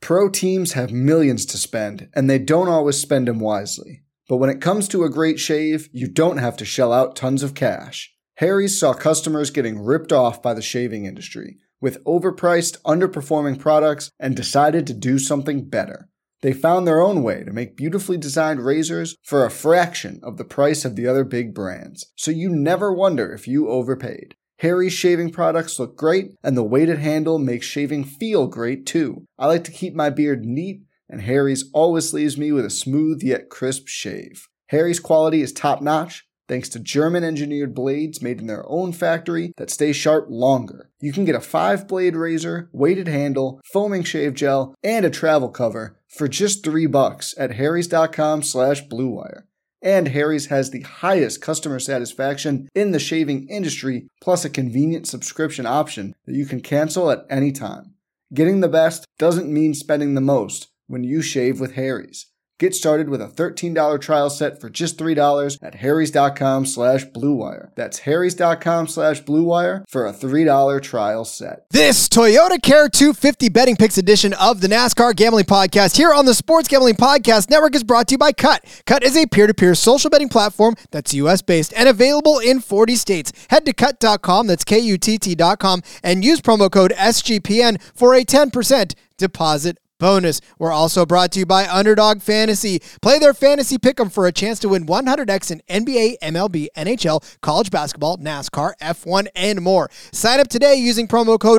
Pro teams have millions to spend, and they don't always spend them wisely. But when it comes to a great shave, you don't have to shell out tons of cash. Harry's saw customers getting ripped off by the shaving industry with overpriced, underperforming products and decided to do something better. They found their own way to make beautifully designed razors for a fraction of the price of the other big brands, so you never wonder if you overpaid. Harry's shaving products look great, and the weighted handle makes shaving feel great too. I like to keep my beard neat, and Harry's always leaves me with a smooth yet crisp shave. Harry's quality is top-notch, thanks to German-engineered blades made in their own factory that stay sharp longer. You can get a 5-blade razor, weighted handle, foaming shave gel, and a travel cover for just $3 at harrys.com/bluewire. And Harry's has the highest customer satisfaction in the shaving industry, plus a convenient subscription option that you can cancel at any time. Getting the best doesn't mean spending the most when you shave with Harry's. Get started with a $13 trial set for just $3 at harrys.com/bluewire. That's harrys.com/bluewire for a $3 trial set. This Toyota Care 250 Betting Picks edition of the NASCAR Gambling Podcast here on the Sports Gambling Podcast Network is brought to you by Cut. Cut is a peer-to-peer social betting platform that's U.S.-based and available in 40 states. Head to cut.com, that's KUTT.com, and use promo code SGPN for a 10% deposit bonus. We're also brought to you by Underdog Fantasy. Play their fantasy pick'em for a chance to win 100x in NBA, MLB, NHL, college basketball, NASCAR, F1, and more. Sign up today using promo code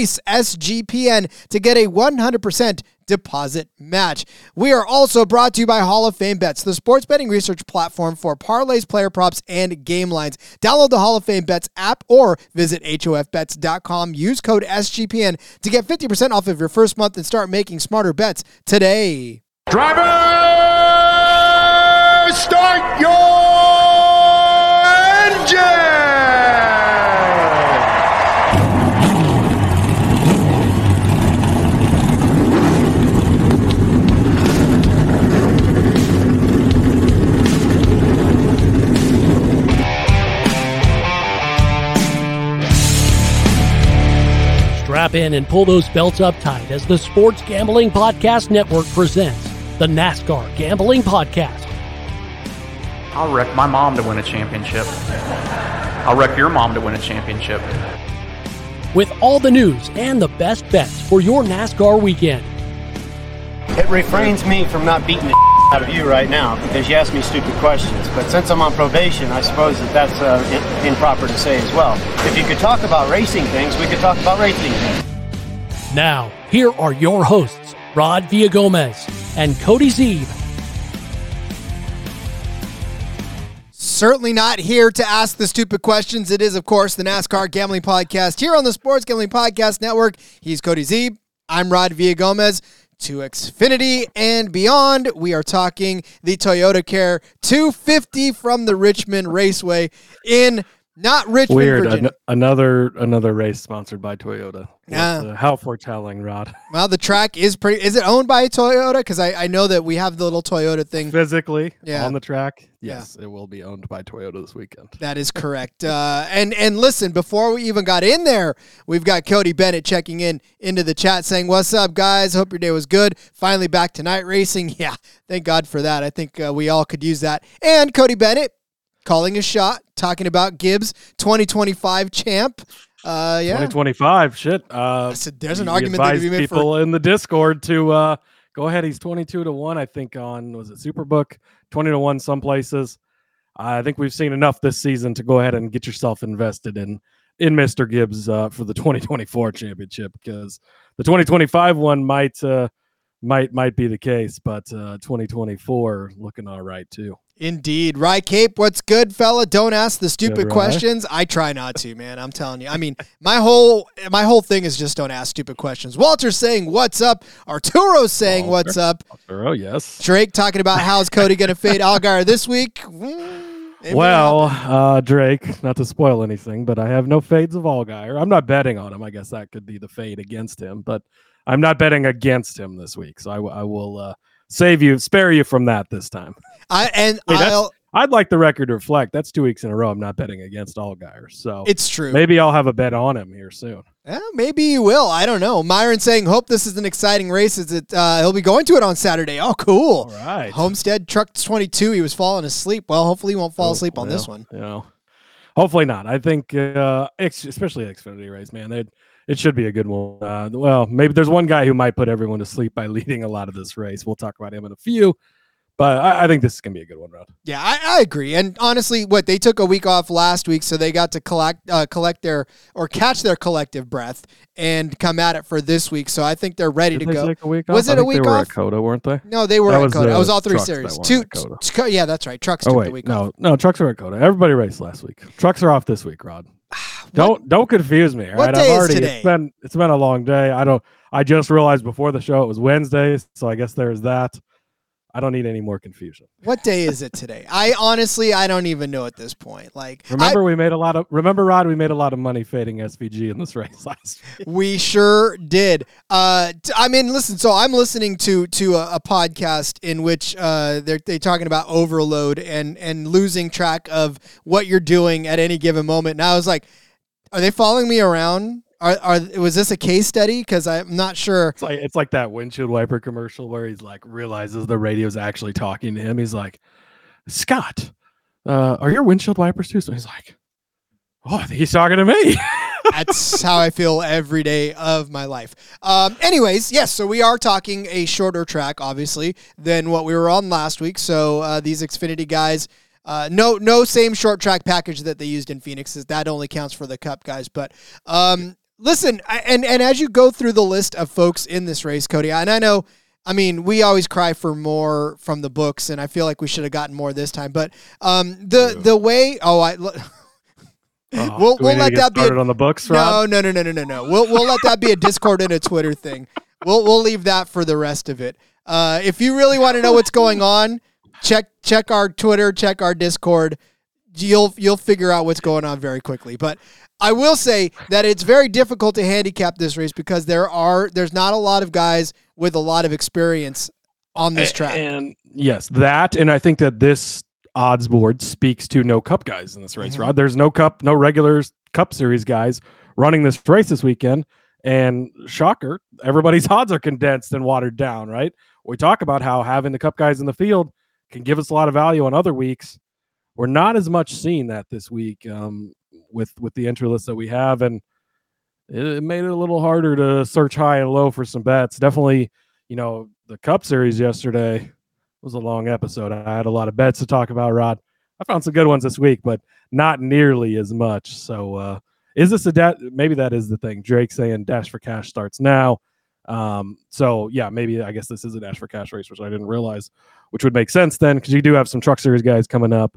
RACESGPN to get a 100% deposit match. We are also brought to you by Hall of Fame Bets, the sports betting research platform for parlays, player props, and game lines. Download the Hall of Fame Bets app or visit hofbets.com. Use code SGPN to get 50% off of your first month and start making smarter bets today. Driver, start your engine! Strap in and pull those belts up tight as the Sports Gambling Podcast Network presents the NASCAR Gambling Podcast. I'll wreck my mom to win a championship. I'll wreck your mom to win a championship. With all the news and the best bets for your NASCAR weekend. It refrains me from not beating the out of you right now because you ask me stupid questions. But since I'm on probation, I suppose that's improper to say as well. If you could talk about racing things, we could talk about racing things. Now, here are your hosts, Rod Villagomez and Cody Zeeb. Certainly not here to ask the stupid questions. It is, of course, the NASCAR Gambling Podcast here on the Sports Gambling Podcast Network. He's Cody Zeeb. I'm Rod Villagomez. To Xfinity and beyond, we are talking the Toyota Care 250 from the Richmond Raceway in not Richmond, Virginia. Another race sponsored by Toyota. Yeah. How foretelling, Rod. Well, the track is pretty. Is it owned by Toyota? Because I know that we have the little Toyota thing Physically on the track. Yes, It will be owned by Toyota this weekend. That is correct. And listen, before we even got in there, we've got Cody Bennett checking into the chat saying, "What's up, guys? Hope your day was good. Finally back to night racing." Yeah, thank God for that. I think we all could use that. And Cody Bennett calling a shot, talking about Gibbs 2025 champ. 2025, shit. There's an argument that could be made people for in the Discord to go ahead. He's 22-1, I think, on was it Superbook, 20-1 some places. I think we've seen enough this season to go ahead and get yourself invested in Mr. Gibbs for the 2024 championship, because the 2025 one might be the case, but 2024 looking all right too. Indeed. Rye Cape, what's good, fella? Don't ask the stupid questions. I try not to, man. I'm telling you. I mean, my whole thing is just don't ask stupid questions. Walter's saying, what's up? Arturo's saying, what's up? Arturo, yes. Drake talking about how's Cody going to fade Allgaier this week. Drake, not to spoil anything, but I have no fades of Allgaier. I'm not betting on him. I guess that could be the fade against him, but I'm not betting against him this week. So I will spare you from that this time. I I'd like the record to reflect. That's 2 weeks in a row I'm not betting against Allgaier. So It's true. maybe I'll have a bet on him here soon. Maybe you will. I don't know. Myron saying, hope this is an exciting race. He'll be going to it on Saturday. Oh, cool. All right. Homestead Truck 22. He was falling asleep. Well, hopefully he won't fall asleep on this one. Hopefully not. I think, especially Xfinity race, man, it should be a good one. Well, maybe there's one guy who might put everyone to sleep by leading a lot of this race. We'll talk about him in a few. But I think this is going to be a good one, Rod. Yeah, I agree. And honestly, they took a week off last week, so they got to catch their collective breath and come at it for this week. So I think they're ready to go. Take a week off? Was it a week they were off? At COTA, weren't they? No, they were at COTA. It was all three Trucks series. Yeah, that's right. Trucks took the week off. No, Trucks are at COTA. Everybody raced last week. Trucks are off this week, Rod. Don't confuse me. All right? Day is today? It's been a long day. I just realized before the show it was Wednesday, so I guess there's that. I don't need any more confusion. What day is it today? I don't even know at this point. Remember, Rod, we made a lot of money fading SVG in this race last week. We sure did. Listen, so I'm listening to a podcast in which they're talking about overload and losing track of what you're doing at any given moment. And I was like, are they following me around? Was this a case study? Because I'm not sure. It's like that windshield wiper commercial where he's like realizes the radio's actually talking to him. He's like, Scott, are your windshield wipers too? So he's like, oh, I think he's talking to me. That's how I feel every day of my life. Anyways, yes, so we are talking a shorter track, obviously, than what we were on last week. So these Xfinity guys, no same short track package that they used in Phoenix. That only counts for the Cup guys. But listen, and as you go through the list of folks in this race, Cody, and I know, we always cry for more from the books, and I feel like we should have gotten more this time. But the way, we'll let that be on the books. Rob? No. We'll let that be a Discord and a Twitter thing. We'll leave that for the rest of it. If you really want to know what's going on, check our Twitter, check our Discord. You'll figure out what's going on very quickly. But I will say that it's very difficult to handicap this race because there's not a lot of guys with a lot of experience on this track. And yes, that, and I think that this odds board speaks to no Cup guys in this race, Rod. There's no regular Cup Series guys running this race this weekend. And shocker, everybody's odds are condensed and watered down, right? We talk about how having the Cup guys in the field can give us a lot of value on other weeks. We're not as much seeing that this week with the entry list that we have, and it made it a little harder to search high and low for some bets. Definitely, the Cup Series yesterday was a long episode. I had a lot of bets to talk about, Rod. I found some good ones this week, but not nearly as much. So is this maybe that is the thing. Drake saying Dash for Cash starts now. So yeah, maybe I guess this is a Dash for Cash race, which I didn't realize, which would make sense then because you do have some Truck Series guys coming up.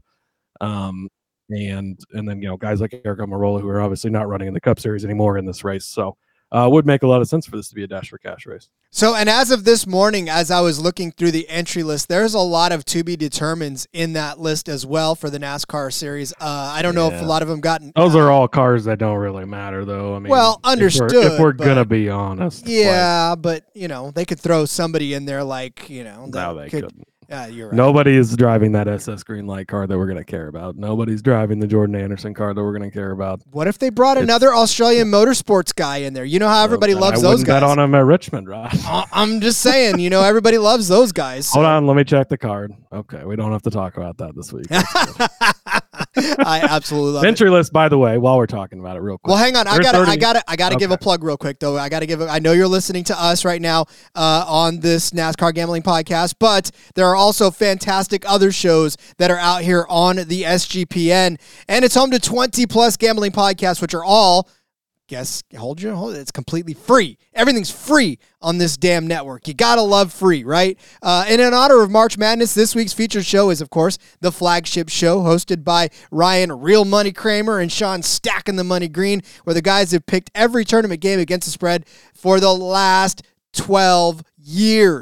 And then, guys like Eric Almirola, who are obviously not running in the Cup Series anymore in this race. So would make a lot of sense for this to be a Dash for Cash race. So, and as of this morning, as I was looking through the entry list, there's a lot of to be determines in that list as well for the NASCAR series. I don't know if a lot of them gotten. Those are all cars that don't really matter, though. Understood. If we're going to be honest. Yeah, but, they could throw somebody in there like, No, they couldn't. Yeah, you're right. Nobody is driving that SS Greenlight car that we're going to care about. Nobody's driving the Jordan Anderson car that we're going to care about. What if they brought another Australian motorsports guy in there? You know how everybody loves those guys. I wouldn't bet on him at Richmond, Rod. I'm just saying, everybody loves those guys. Hold on, let me check the card. Okay, we don't have to talk about that this week. I absolutely love entry list, by the way, while we're talking about it real quick. Well, hang on. I gotta give a plug real quick, though. I know you're listening to us right now on this NASCAR Gambling Podcast, but there are also fantastic other shows that are out here on the SGPN, and it's home to 20-plus gambling podcasts, which are all, it's completely free. Everything's free on this damn network. You gotta love free, right? And in honor of March Madness, this week's featured show is, of course, the flagship show hosted by Ryan Real Money Kramer and Sean Stacking the Money Green, where the guys have picked every tournament game against the spread for the last 12 years.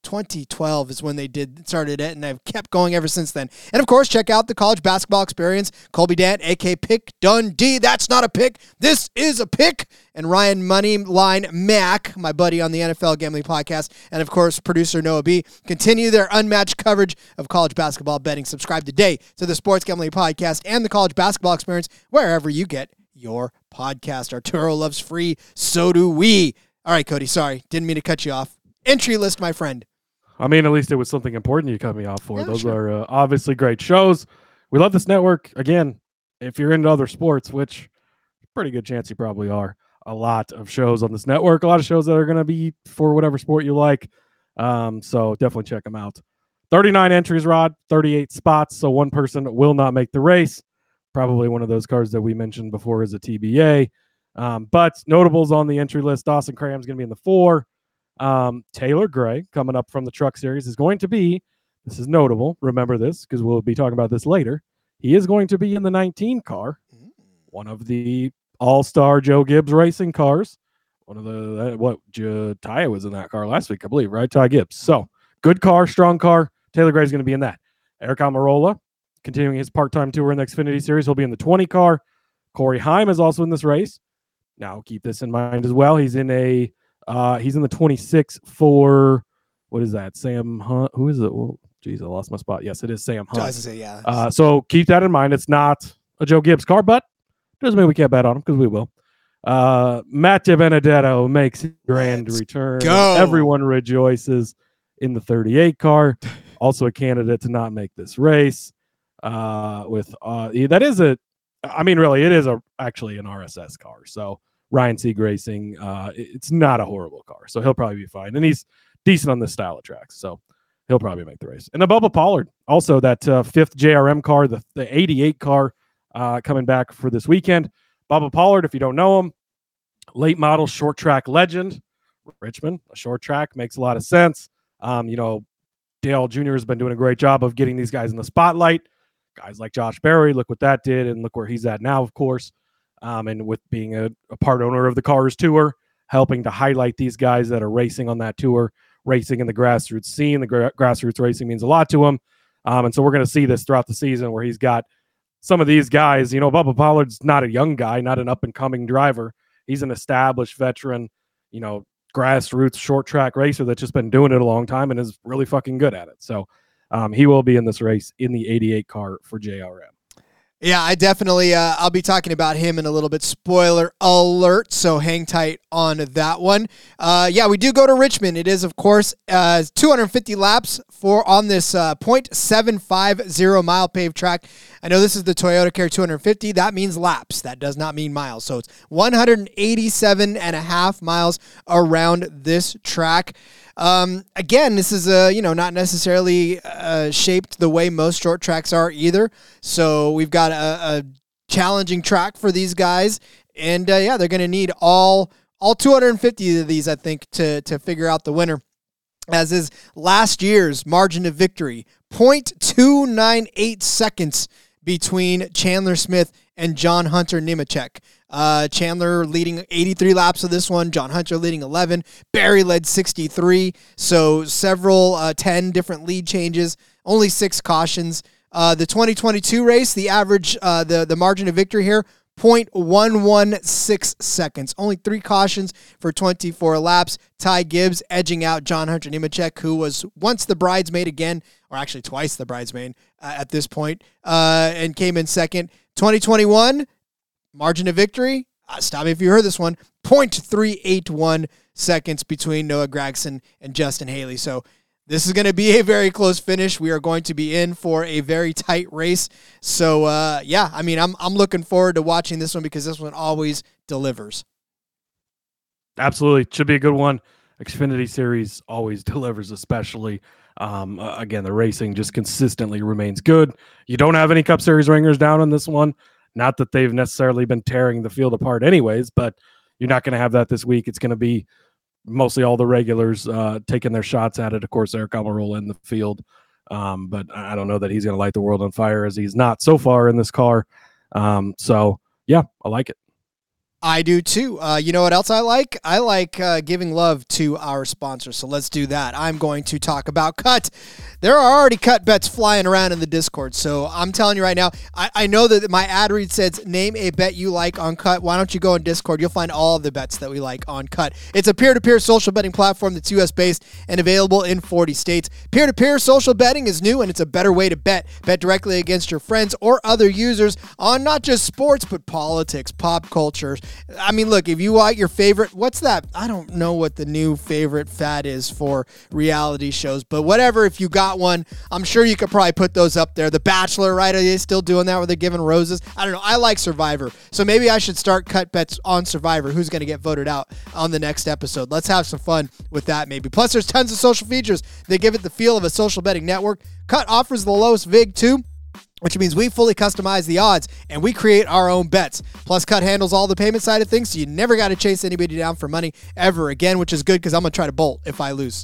2012 is when they started it, and I've kept going ever since then. And of course, check out the College Basketball Experience. Colby Dant, aka Pick Dundee. That's not a pick. This is a pick. And Ryan Moneyline Mack, my buddy on the NFL Gambling Podcast, and of course, producer Noah B, continue their unmatched coverage of college basketball betting. Subscribe today to the Sports Gambling Podcast and the College Basketball Experience wherever you get your podcast. Arturo loves free, so do we. All right, Cody, sorry. Didn't mean to cut you off. Entry list, my friend. I mean, at least it was something important you cut me off for. Yeah, Those sure. are obviously great shows. We love this network. Again, if you're into other sports, which pretty good chance you probably are, a lot of shows on this network, a lot of shows that are going to be for whatever sport you like. So definitely check them out. 39 entries, Rod, 38 spots. So one person will not make the race. Probably one of those cars that we mentioned before is a TBA. But notables on the entry list, Dawson Cram's going to be in the 4. Taylor Gray, coming up from the Truck Series, is going to be, this is notable, remember this because we'll be talking about this later. He is going to be in the 19 car, one of the all-star Joe Gibbs racing cars. One of the, Ty was in that car last week, I believe, right? Ty Gibbs. So, good car, strong car. Taylor Gray is going to be in that. Eric Almirola, continuing his part-time tour in the Xfinity Series, he'll be in the 20 car. Corey Heim is also in this race. Now, keep this in mind as well. He's in the 26 for, what is that? Sam Hunt. Who is it? Well, geez, I lost my spot. Yes, it is Sam Hunt. Yeah. So keep that in mind. It's not a Joe Gibbs car, but doesn't mean we can't bet on him because we will. Matt DiBenedetto makes his grand return. go. Everyone rejoices in the 38 car. Also a candidate to not make this race. That is actually an RSS car. So Ryan Sieg Racing, it's not a horrible car. So he'll probably be fine. And he's decent on this style of tracks. So he'll probably make the race. And the Bubba Pollard, also that 5th JRM car, the 88 car coming back for this weekend. Bubba Pollard, if you don't know him, late model short track legend. Richmond, a short track, makes a lot of sense. Dale Jr. has been doing a great job of getting these guys in the spotlight. Guys like Josh Berry, look what that did, and look where he's at now, of course. And with being a part owner of the Cars Tour, helping to highlight these guys that are racing on that tour, racing in the grassroots scene. The grassroots racing means a lot to him. And so we're going to see this throughout the season where he's got some of these guys. Bubba Pollard's not a young guy, not an up-and-coming driver. He's an established veteran, grassroots short track racer that's just been doing it a long time and is really fucking good at it. So he will be in this race in the 88 car for JRM. Yeah, I definitely, I'll be talking about him in a little bit. Spoiler alert, so hang tight on that one. We do go to Richmond. It is, of course, 250 laps on this 0.750 mile paved track. I know this is the Toyota Care 250. That means laps. That does not mean miles. So it's 187.5 miles around this track. Again, this is not necessarily shaped the way most short tracks are either. So we've got a challenging track for these guys, and they're going to need all 250 of these, I think, to figure out the winner. As is last year's margin of victory, 0.298 seconds between Chandler Smith and John Hunter Nemechek. Chandler leading 83 laps of this one. John Hunter leading 11. Barry led 63. So several 10 different lead changes. Only 6 cautions. The 2022 race, the average, the margin of victory here, 0.116 seconds. Only 3 cautions for 24 laps. Ty Gibbs edging out John Hunter Nemechek, who was once the bridesmaid again, or actually twice the bridesmaid at this point, and came in second. 2021, margin of victory, stop me if you heard this one, 0.381 seconds between Noah Gragson and Justin Haley. So this is going to be a very close finish. We are going to be in for a very tight race. So, I'm looking forward to watching this one because this one always delivers. Absolutely. Should be a good one. Xfinity Series always delivers, especially. Again, the racing just consistently remains good. You don't have any Cup Series ringers down on this one. Not that they've necessarily been tearing the field apart anyways, but you're not going to have that this week. It's going to be mostly all the regulars taking their shots at it. Of course, Eric Almirola in the field. But I don't know that he's going to light the world on fire as he's not so far in this car. I like it. I do too. You know what else I like? I like giving love to our sponsors. So let's do that. I'm going to talk about Cut. There are already Cut bets flying around in the Discord. So I'm telling you right now, I know that my ad read says, name a bet you like on Cut. Why don't you go in Discord? You'll find all of the bets that we like on Cut. It's a peer-to-peer social betting platform that's US-based and available in 40 states. Peer-to-peer social betting is new, and it's a better way to bet. Bet directly against your friends or other users on not just sports, but politics, pop culture. I mean, look, if you want your favorite, what's that? I don't know what the new favorite fad is for reality shows, but whatever, if you got one, I'm sure you could probably put those up there. The Bachelor, right? Are they still doing that where they're giving roses? I don't know. I like Survivor. So maybe I should start Cut bets on Survivor. Who's going to get voted out on the next episode? Let's have some fun with that maybe. Plus, there's tons of social features. They give it the feel of a social betting network. Cut offers the lowest VIG too, which means we fully customize the odds and we create our own bets. Plus, Cut handles all the payment side of things, so you never got to chase anybody down for money ever again, which is good because I'm going to try to bolt if I lose.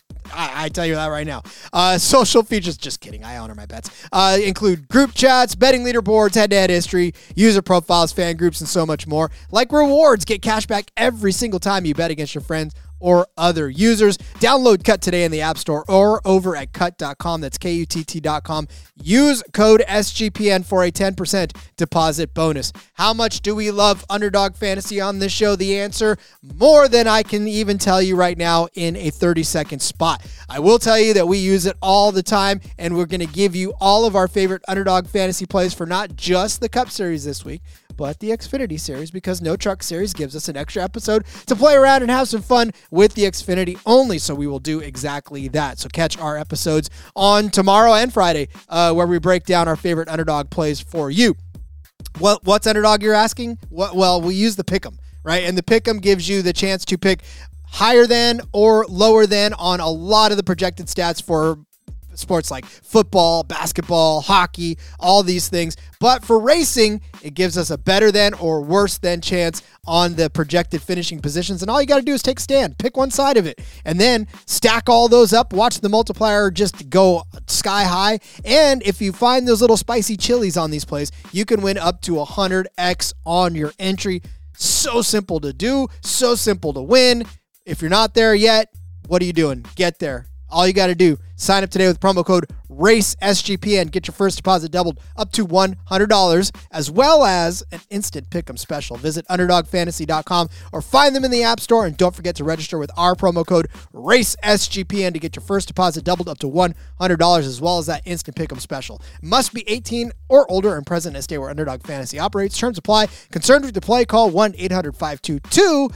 I tell you that right now. Social features, just kidding, I honor my bets, include group chats, betting leaderboards, head-to-head history, user profiles, fan groups, and so much more. Like rewards, get cash back every single time you bet against your friends or other users. Download Cut today in the App Store or over at cut.com. That's KUTT.com. Use code SGPN for a 10% deposit bonus. How much do we love Underdog Fantasy on this show? The answer, more than I can even tell you right now in a 30-second spot. I will tell you that we use it all the time, and we're going to give you all of our favorite Underdog Fantasy plays for not just the Cup Series this week, but the Xfinity Series, because No Truck Series gives us an extra episode to play around and have some fun with the Xfinity only, so we will do exactly that. So catch our episodes on tomorrow and Friday where we break down our favorite Underdog plays for you. What's Underdog, you're asking? Well, we use the Pick'em, right? And the Pick'em gives you the chance to pick higher than or lower than on a lot of the projected stats for sports like football, basketball, hockey, all these things. But for racing, it gives us a better than or worse than chance on the projected finishing positions. And all you got to do is take a stand, pick one side of it, and then stack all those up, watch the multiplier just go sky high. And if you find those little spicy chilies on these plays, you can win up to 100x on your entry. So simple to do, so simple to win. If you're not there yet, what are you doing? Get there. All you got to do, sign up today with promo code RACESGPN. Get your first deposit doubled up to $100, as well as an instant pick'em special. Visit UnderdogFantasy.com or find them in the App Store. And don't forget to register with our promo code RACESGPN to get your first deposit doubled up to $100, as well as that instant pick'em special. Must be 18 or older and present in a state where Underdog Fantasy operates. Terms apply. Concerned with the play, call 1-800-522-4700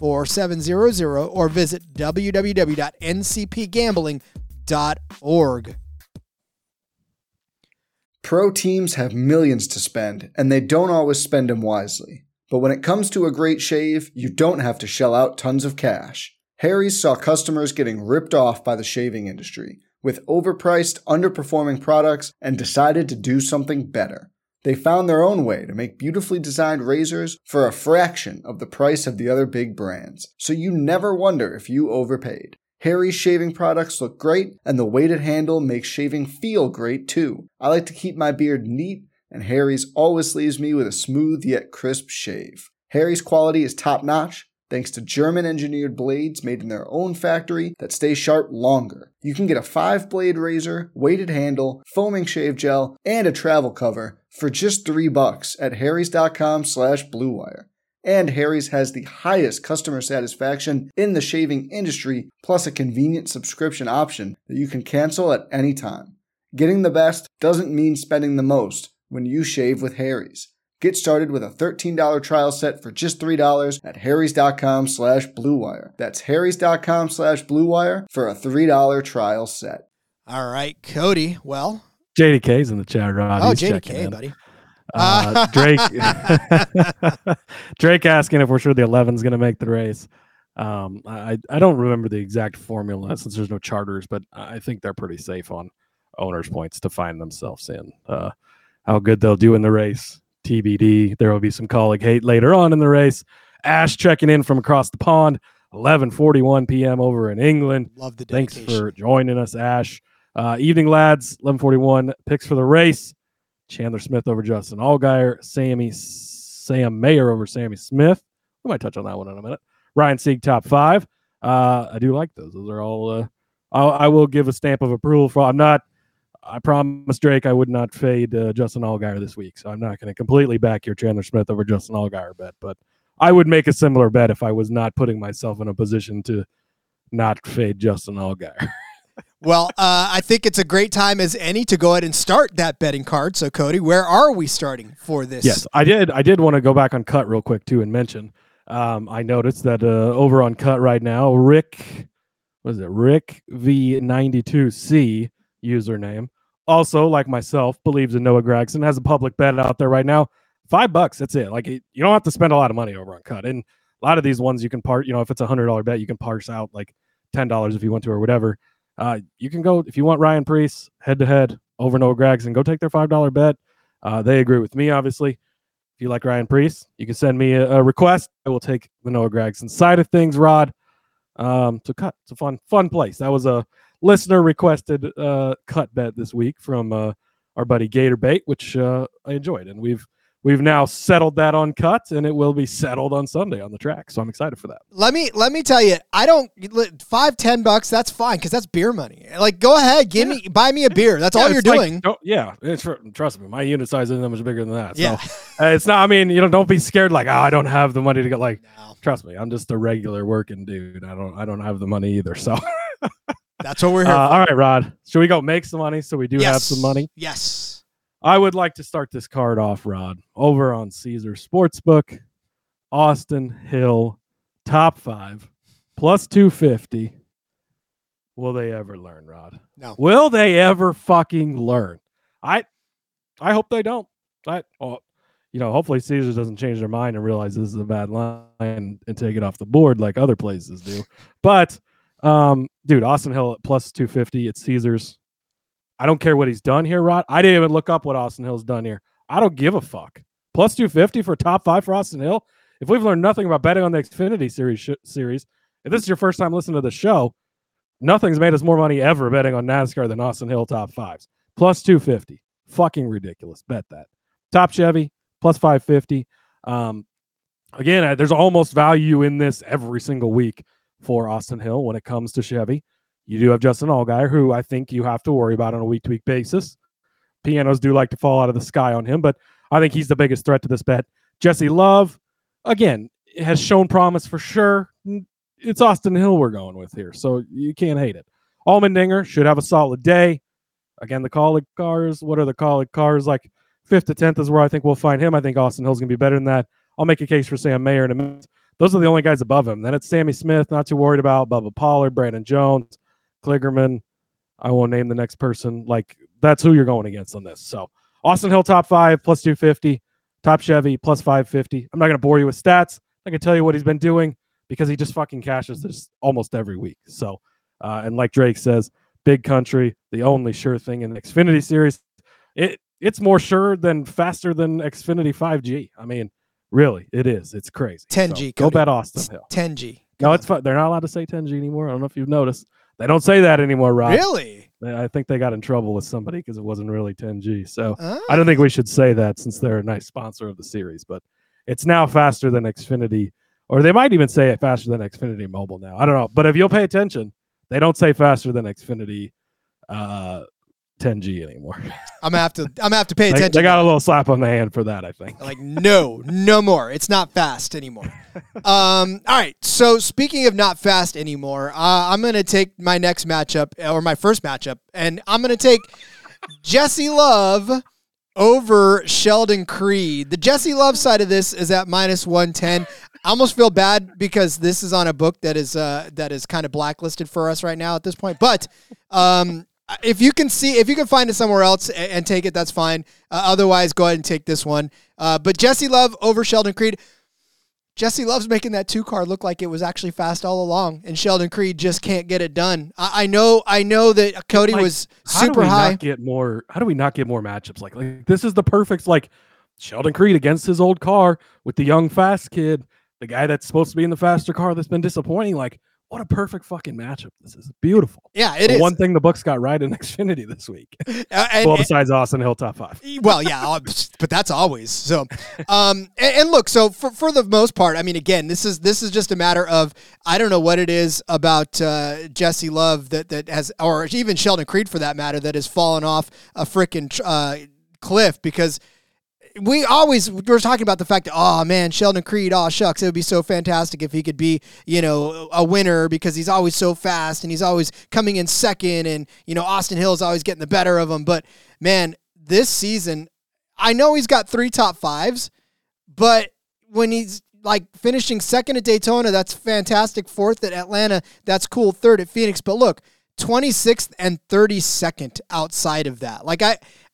or visit www.ncpgambling.org. Pro teams have millions to spend, and they don't always spend them wisely. But when it comes to a great shave, you don't have to shell out tons of cash. Harry's saw customers getting ripped off by the shaving industry with overpriced, underperforming products and decided to do something better. They found their own way to make beautifully designed razors for a fraction of the price of the other big brands, so you never wonder if you overpaid. Harry's shaving products look great, and the weighted handle makes shaving feel great too. I like to keep my beard neat, and Harry's always leaves me with a smooth yet crisp shave. Harry's quality is top-notch, thanks to German-engineered blades made in their own factory that stay sharp longer. You can get a 5-blade razor, weighted handle, foaming shave gel, and a travel cover for just $3 at harrys.com/bluewire. And Harry's has the highest customer satisfaction in the shaving industry, plus a convenient subscription option that you can cancel at any time. Getting the best doesn't mean spending the most when you shave with Harry's. Get started with a $13 trial set for just $3 at harrys.com/bluewire. That's harrys.com/bluewire for a $3 trial set. All right, Cody. Well, JDK's in the chat, Rod. Oh, He's JDK, buddy. Drake asking if we're sure the 11's going to make the race. I don't remember the exact formula since there's no charters, but I think they're pretty safe on owners' points to find themselves in. How good they'll do in the race, TBD. There will be some colleague hate later on in the race. Ash checking in from across the pond, 11:41 p.m. over in England. Love the dedication. Thanks for joining us, Ash. Evening, lads. 11:41 picks for the race. Chandler Smith over Justin Allgaier. Sammy Sam Mayer over Sammy Smith. We might touch on that one in a minute. Ryan Sieg, top 5. I do like those. Those are all. I will give a stamp of approval for. I promised Drake I would not fade Justin Allgaier this week, so I'm not going to completely back your Chandler Smith over Justin Allgaier bet, but I would make a similar bet if I was not putting myself in a position to not fade Justin Allgaier. Well, I think it's a great time as any to go ahead and start that betting card. So, Cody, where are we starting for this? Yes, I did want to go back on Cut real quick, too, and mention I noticed that over on Cut right now, Rick V92C username, also, like myself, believes in Noah Gragson, has a public bet out there right now. $5, that's it. Like, you don't have to spend a lot of money over on Cut. And a lot of these ones you can if it's a $100 bet, you can parse out like $10 if you want to or whatever. You can go, if you want Ryan Preece head-to-head over Noah Gragson, go take their $5 bet. They agree with me, obviously. If you like Ryan Preece, you can send me a request. I will take the Noah Gragson side of things, Rod. To Cut. It's a fun place. That was a listener requested cut bet this week from our buddy Gator Bait, which I enjoyed, and we've now settled that on Cut, and it will be settled on Sunday on the track. So I'm excited for that. Let me tell you, I don't $5-10. That's fine because that's beer money. Like, go ahead, buy me a beer. That's all you're doing. Trust me, my unit size isn't that much bigger than that. Yeah. So it's not. I mean, don't be scared. Like, I don't have the money to get. Like, trust me, I'm just a regular working dude. I don't have the money either. So. That's what we're here for. All right, Rod. Should we go make some money so we do have some money? Yes. I would like to start this card off, Rod, over on Caesar Sportsbook. Austin Hill, top 5, plus 250. Will they ever learn, Rod? No. Will they ever fucking learn? I hope they don't. Hopefully Caesar doesn't change their mind and realize this is a bad line and take it off the board like other places do. But dude, Austin Hill at plus 250 at Caesars. I don't care what he's done here, Rod. I didn't even look up what Austin Hill's done here. I don't give a fuck. Plus 250 for top 5 for Austin Hill. If we've learned nothing about betting on the Xfinity series, if this is your first time listening to the show, nothing's made us more money ever betting on NASCAR than Austin Hill top 5s. Plus 250. Fucking ridiculous. Bet that. Top Chevy, plus 550. Again, there's almost value in this every single week for Austin Hill when it comes to Chevy. You do have Justin Allgaier, who I think you have to worry about on a week-to-week basis. Pianos do like to fall out of the sky on him, but I think he's the biggest threat to this bet. Jesse Love, again, has shown promise for sure. It's Austin Hill we're going with here, so you can't hate it. Allmendinger should have a solid day. Again, the Kaulig cars, what are the Kaulig cars? Like 5th to 10th is where I think we'll find him. I think Austin Hill's going to be better than that. I'll make a case for Sam Mayer in a minute. Those are the only guys above him. Then it's Sammy Smith, not too worried about. Bubba Pollard, Brandon Jones, Kligerman. I won't name the next person. Like, that's who you're going against on this. So Austin Hill, top 5, plus 250. Top Chevy, plus 550. I'm not going to bore you with stats. I can tell you what he's been doing because he just fucking cashes this almost every week. So, and like Drake says, Big Country, the only sure thing in the Xfinity series. It's more sure than faster than Xfinity 5G. I mean, really, it is. It's crazy. 10G. So go bet Austin Hill. 10G. No, it's fun. They're not allowed to say 10G anymore. I don't know if you've noticed. They don't say that anymore, Rob. Really? I think they got in trouble with somebody because it wasn't really 10G. So I don't think we should say that since they're a nice sponsor of the series. But it's now faster than Xfinity, or they might even say it faster than Xfinity Mobile now. I don't know. But if you'll pay attention, they don't say faster than Xfinity 10G anymore. I'm gonna have to pay attention. They got a little slap on the hand for that, I think. Like, no more. It's not fast anymore. All right. So speaking of not fast anymore, I'm gonna take my next matchup, or my first matchup, and I'm gonna take Jesse Love over Sheldon Creed. The Jesse Love side of this is at minus 110. I almost feel bad because this is on a book that is kind of blacklisted for us right now at this point. But if you can find it somewhere else and take it, that's fine. Otherwise, go ahead and take this one. But Jesse Love over Sheldon Creed. Jesse Love's making that 2-car look like it was actually fast all along, and Sheldon Creed just can't get it done. I know that Cody was super high. How do we not get more matchups like this? Is the perfect Sheldon Creed against his old car with the young fast kid, the guy that's supposed to be in the faster car that's been disappointing. Like, What a perfect fucking matchup. This is beautiful. Yeah, it is. One thing the books got right in Xfinity this week. Besides Austin Hill top 5. Well, yeah, but that's always so. And look, so for the most part, I mean, again, this is just a matter of, I don't know what it is about Jesse Love that has, or even Sheldon Creed for that matter, that has fallen off a freaking cliff, because we're talking about the fact that, oh man, Sheldon Creed, oh shucks, it would be so fantastic if he could be, a winner, because he's always so fast and he's always coming in second, and, Austin Hill is always getting the better of him. But man, this season, I know he's got 3 top 5s, but when he's like finishing second at Daytona, that's fantastic. 4th at Atlanta, that's cool. 3rd at Phoenix. But look, 26th and 32nd outside of that. Like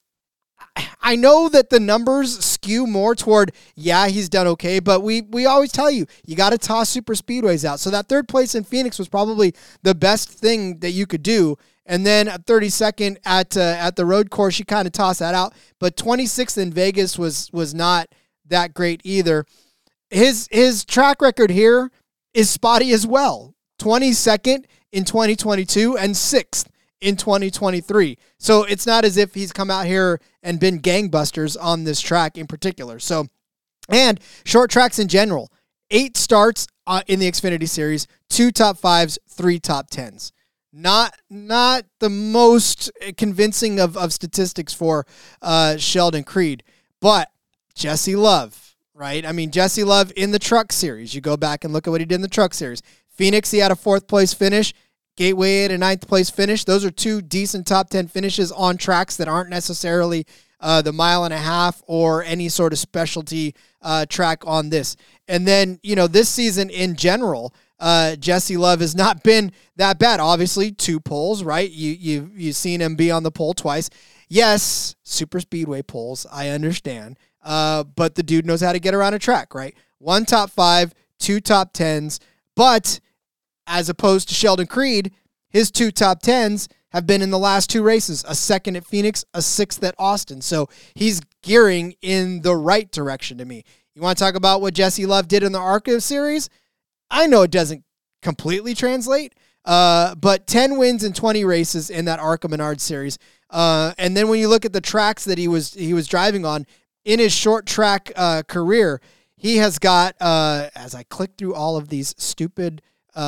I know that the numbers skew more toward, yeah, he's done okay, but we always tell you got to toss super speedways out. So that 3rd place in Phoenix was probably the best thing that you could do. And then at 32nd at the road course, you kind of toss that out. But 26th in Vegas was not that great either. His track record here is spotty as well. 22nd in 2022 and 6th in 2023. So it's not as if he's come out here and been gangbusters on this track in particular. So, and short tracks in general, 8 starts in the Xfinity Series, 2 top 5s, 3 top 10s. Not the most convincing of statistics for Sheldon Creed, but Jesse Love, right? I mean, Jesse Love in the Truck Series. You go back and look at what he did in the Truck Series. Phoenix, he had a 4th place finish. Gateway at a 9th place finish. Those are 2 decent top 10 finishes on tracks that aren't necessarily the 1.5 miles or any sort of specialty track on this. And then, this season in general, Jesse Love has not been that bad. Obviously, 2 poles, right? You've seen him be on the pole twice. Yes, super speedway poles, I understand. But the dude knows how to get around a track, right? 1 top 5, 2 top 10s, but as opposed to Sheldon Creed, his 2 top 10s have been in the last 2 races, a 2nd at Phoenix, a 6th at Austin. So he's gearing in the right direction to me. You want to talk about what Jesse Love did in the ARCA series? I know it doesn't completely translate, but 10 wins in 20 races in that ARCA Menard series. And then when you look at the tracks that he was driving on in his short track career, he has got, as I click through all of these stupid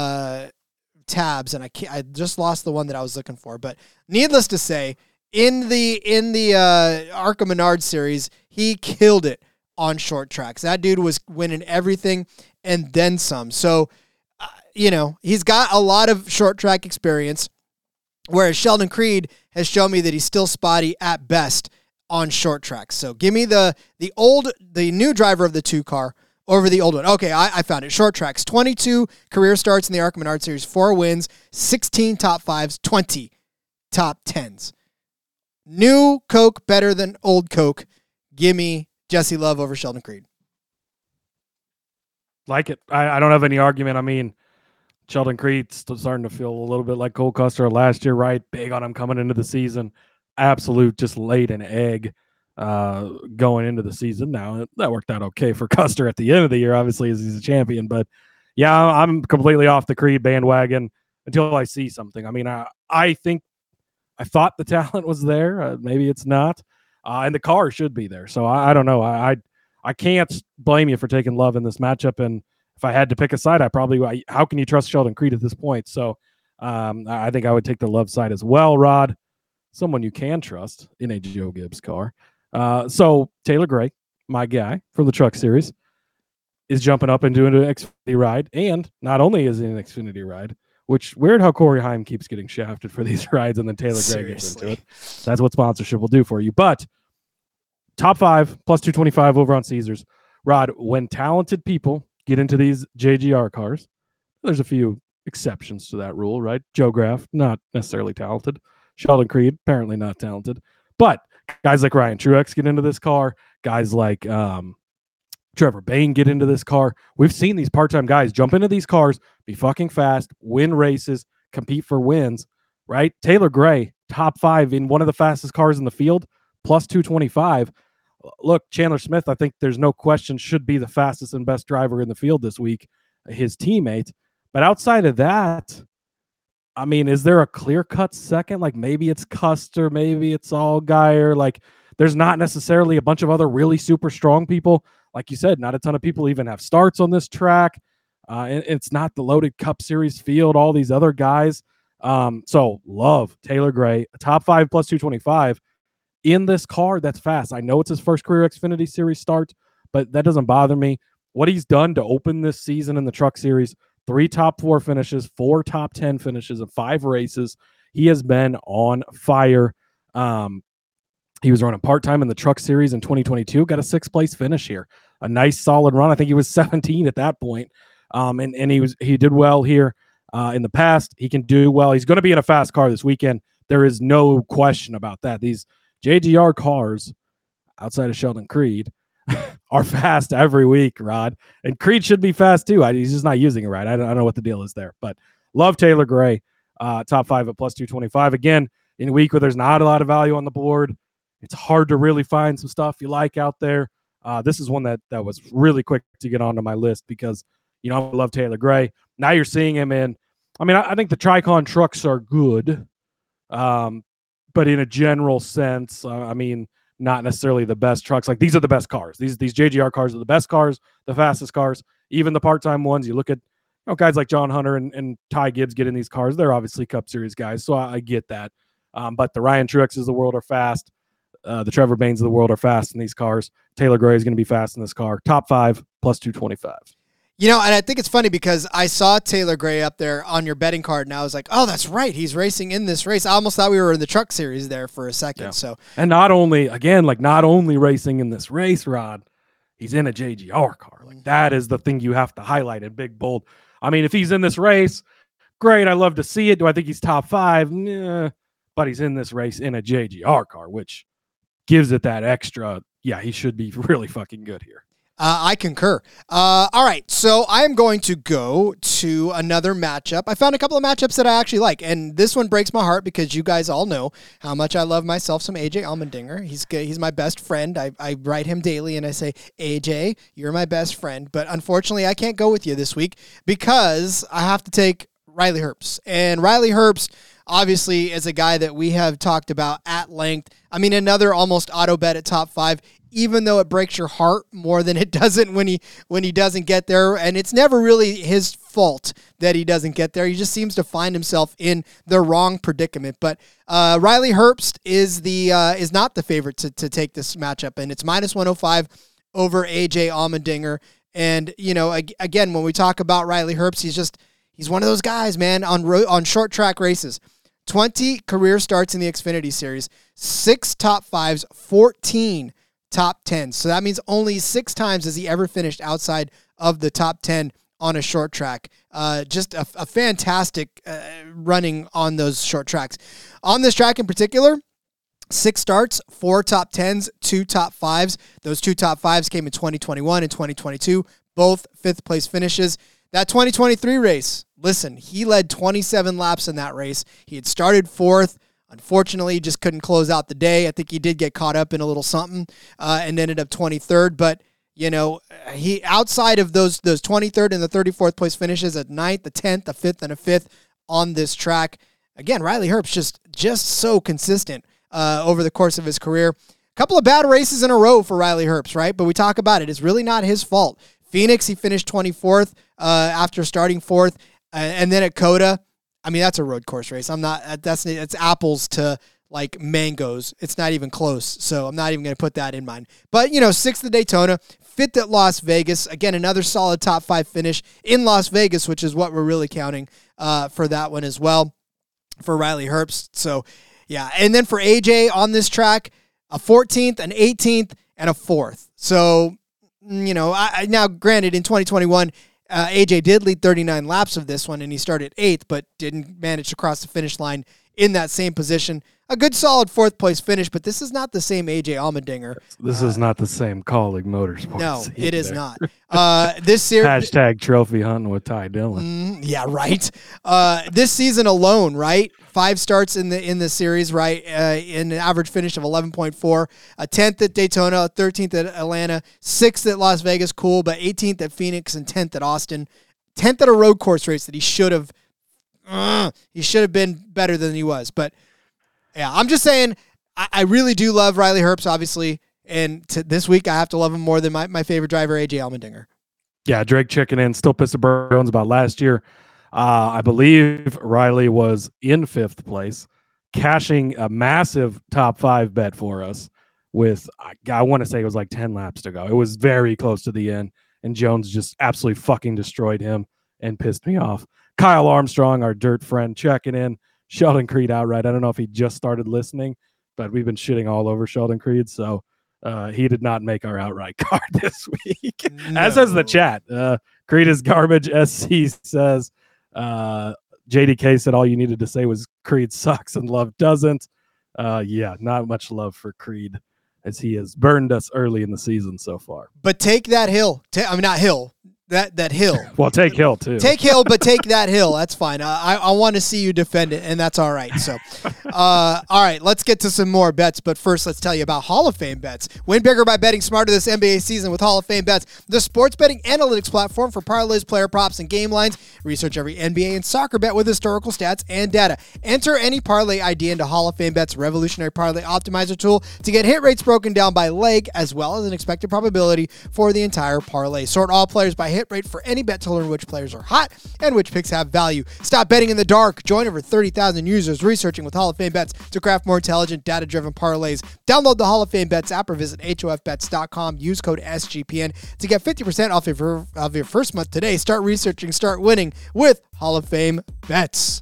tabs, and I just lost the one that I was looking for. But needless to say, in the ARCA Menard series, he killed it on short tracks. That dude was winning everything and then some. So, he's got a lot of short track experience, whereas Sheldon Creed has shown me that he's still spotty at best on short tracks. So give me the new driver of the 2 car over the old one. Okay, I found it. Short tracks, 22 career starts in the ARCA Menard Series, 4 wins, 16 top 5s, 20 top 10s. New Coke better than old Coke. Give me Jesse Love over Sheldon Creed. Like it. I don't have any argument. I mean, Sheldon Creed's starting to feel a little bit like Cole Custer last year, right? Big on him coming into the season. Absolute, just laid an egg going into the season. Now, that worked out okay for Custer at the end of the year, obviously, as he's a champion. But, yeah, I'm completely off the Creed bandwagon until I see something. I mean, I thought the talent was there. Maybe it's not. And the car should be there. So, I don't know. I can't blame you for taking Love in this matchup. And if I had to pick a side, how can you trust Sheldon Creed at this point? So, I think I would take the Love side as well, Rod. Someone you can trust in a Joe Gibbs car. So Taylor Gray, my guy from the Truck Series, is jumping up and doing an Xfinity ride. And not only is it an Xfinity ride, which weird how Corey Heim keeps getting shafted for these rides and then Taylor Gray gets into it. That's what sponsorship will do for you. But top 5 plus 225 over on Caesars. Rod, when talented people get into these JGR cars, there's a few exceptions to that rule, right? Joe Graf, not necessarily talented. Sheldon Creed, apparently not talented. But guys like Ryan Truex get into this car. Guys like Trevor Bayne get into this car. We've seen these part-time guys jump into these cars, be fucking fast, win races, compete for wins, right? Taylor Gray, top 5 in one of the fastest cars in the field, plus 225. Look, Chandler Smith, I think there's no question, should be the fastest and best driver in the field this week, his teammate. But outside of that, I mean, is there a clear-cut second? Like maybe it's Custer, maybe it's Allgaier. Like there's not necessarily a bunch of other really super strong people. Like you said, not a ton of people even have starts on this track. It's not the loaded Cup Series field, all these other guys. So love Taylor Gray, a top 5 plus 225 in this car that's fast. I know it's his first career Xfinity Series start, but that doesn't bother me. What he's done to open this season in the Truck Series, 3 top 4 finishes, 4 top 10 finishes in 5 races. He has been on fire. He was running part-time in the Truck Series in 2022, got a 6th place finish here. A nice solid run. I think he was 17 at that point. And he did well here in the past. He can do well. He's going to be in a fast car this weekend. There is no question about that. These JGR cars, outside of Sheldon Creed, are fast every week, Rod. And Creed should be fast too. He's just not using it right. I don't know what the deal is there. But love Taylor Gray, top 5 at plus 225. Again, in a week where there's not a lot of value on the board, it's hard to really find some stuff you like out there. This is one that was really quick to get onto my list because, you know, I love Taylor Gray. Now you're seeing him in, I mean, I think the Tricon trucks are good, but in a general sense, I mean, not necessarily the best trucks. Like these are the best cars. These JGR cars are the best cars, the fastest cars, even the part-time ones. You look at, you know, guys like John Hunter and Ty Gibbs get in these cars. They're obviously Cup Series guys, so I get that. But the Ryan Truexes of the world are fast. The Trevor Baynes of the world are fast in these cars. Taylor Gray is going to be fast in this car. Top 5 plus 225. You know, and I think it's funny because I saw Taylor Gray up there on your betting card, and I was like, oh, that's right. He's racing in this race. I almost thought we were in the Truck Series there for a second. Yeah. So, and not only racing in this race, Rod, he's in a JGR car. Like that is the thing you have to highlight in big, bold. I mean, if he's in this race, great. I love to see it. Do I think he's top 5? Nah, but he's in this race in a JGR car, which gives it that extra. Yeah, he should be really fucking good here. I concur. All right, so I'm going to go to another matchup. I found a couple of matchups that I actually like, and this one breaks my heart because you guys all know how much I love myself some AJ Allmendinger. He's my best friend. I write him daily, and I say, AJ, you're my best friend. But unfortunately, I can't go with you this week because I have to take Riley Herbst. And Riley Herbst, obviously, is a guy that we have talked about at length. I mean, another almost auto bet at top 5, even though it breaks your heart more than it doesn't when he doesn't get there. And it's never really his fault that he doesn't get there. He just seems to find himself in the wrong predicament. But Riley Herbst is not the favorite to take this matchup, and it's minus 105 over AJ Allmendinger. And, you know, again, when we talk about Riley Herbst, he's one of those guys, man, on short track races. 20 career starts in the Xfinity Series, 6 top 5s, 14 top 10s. So that means only 6 times has he ever finished outside of the top 10 on a short track. Just a fantastic running on those short tracks. On this track in particular, 6 starts, 4 top 10s, 2 top 5s. Those 2 top 5s came in 2021 and 2022, both 5th place finishes. That 2023 race, listen, he led 27 laps in that race. He had started 4th. Unfortunately, he just couldn't close out the day. I think he did get caught up in a little something and ended up 23rd. But, you know, he outside of those 23rd and the 34th place finishes at 9th, the 10th, the 5th, and a 5th on this track. Again, Riley Herbst just so consistent over the course of his career. A couple of bad races in a row for Riley Herbst, right? But we talk about it. It's really not his fault. Phoenix, he finished 24th after starting 4th. And then at COTA, I mean, that's a road course race. It's apples to like mangoes. It's not even close. So I'm not even going to put that in mind. But, you know, 6th at Daytona, 5th at Las Vegas. Again, another solid top 5 finish in Las Vegas, which is what we're really counting for that one as well for Riley Herbst. So, yeah. And then for AJ on this track, a 14th, an 18th, and a 4th. So, you know, now granted in 2021, AJ did lead 39 laps of this one, and he started 8th, but didn't manage to cross the finish line in that same position. A good solid 4th place finish, but this is not the same AJ Allmendinger. This is not the same Kaulig Motorsports. No, it is not. This series hashtag trophy hunting with Ty Dillon. Yeah, right. This season alone, right? 5 starts in the series, right? In an average finish of 11.4, a 10th at Daytona, a 13th at Atlanta, 6th at Las Vegas, cool, but 18th at Phoenix and 10th at Austin. 10th at a road course race that he should have been better than he was. But yeah, I'm just saying, I really do love Riley Herbst, obviously. And this week, I have to love him more than my favorite driver, AJ Allmendinger. Yeah, Drake checking in, still pissed at Burns about last year. I believe Riley was in 5th place, cashing a massive top 5 bet for us with, I want to say it was like 10 laps to go. It was very close to the end, and Jones just absolutely fucking destroyed him and pissed me off. Kyle Armstrong, our dirt friend, checking in. Sheldon Creed outright. I don't know if he just started listening, but we've been shitting all over Sheldon Creed, so he did not make our outright card this week. No. As says the chat. Creed is garbage. SC says, JDK said all you needed to say was Creed sucks and love doesn't. Yeah, not much love for Creed, as he has burned us early in the season so far. But take that hill. Not hill. That hill. Well, take Hill too. Take Hill, but take that hill. That's fine. I want to see you defend it, and that's all right. So, all right, let's get to some more bets. But first, let's tell you about Hall of Fame bets. Win bigger by betting smarter this NBA season with Hall of Fame bets, the sports betting analytics platform for parlays, player props, and game lines. Research every NBA and soccer bet with historical stats and data. Enter any parlay ID into Hall of Fame bets revolutionary parlay optimizer tool to get hit rates broken down by leg as well as an expected probability for the entire parlay. Sort all players by hit rate for any bet to learn which players are hot and which picks have value. Stop betting in the dark. Join over 30,000 users researching with Hall of Fame bets to craft more intelligent, data-driven parlays. Download the Hall of Fame bets app or visit hofbets.com. Use code SGPN to get 50% off of your first month today. Start researching, start winning with Hall of Fame bets.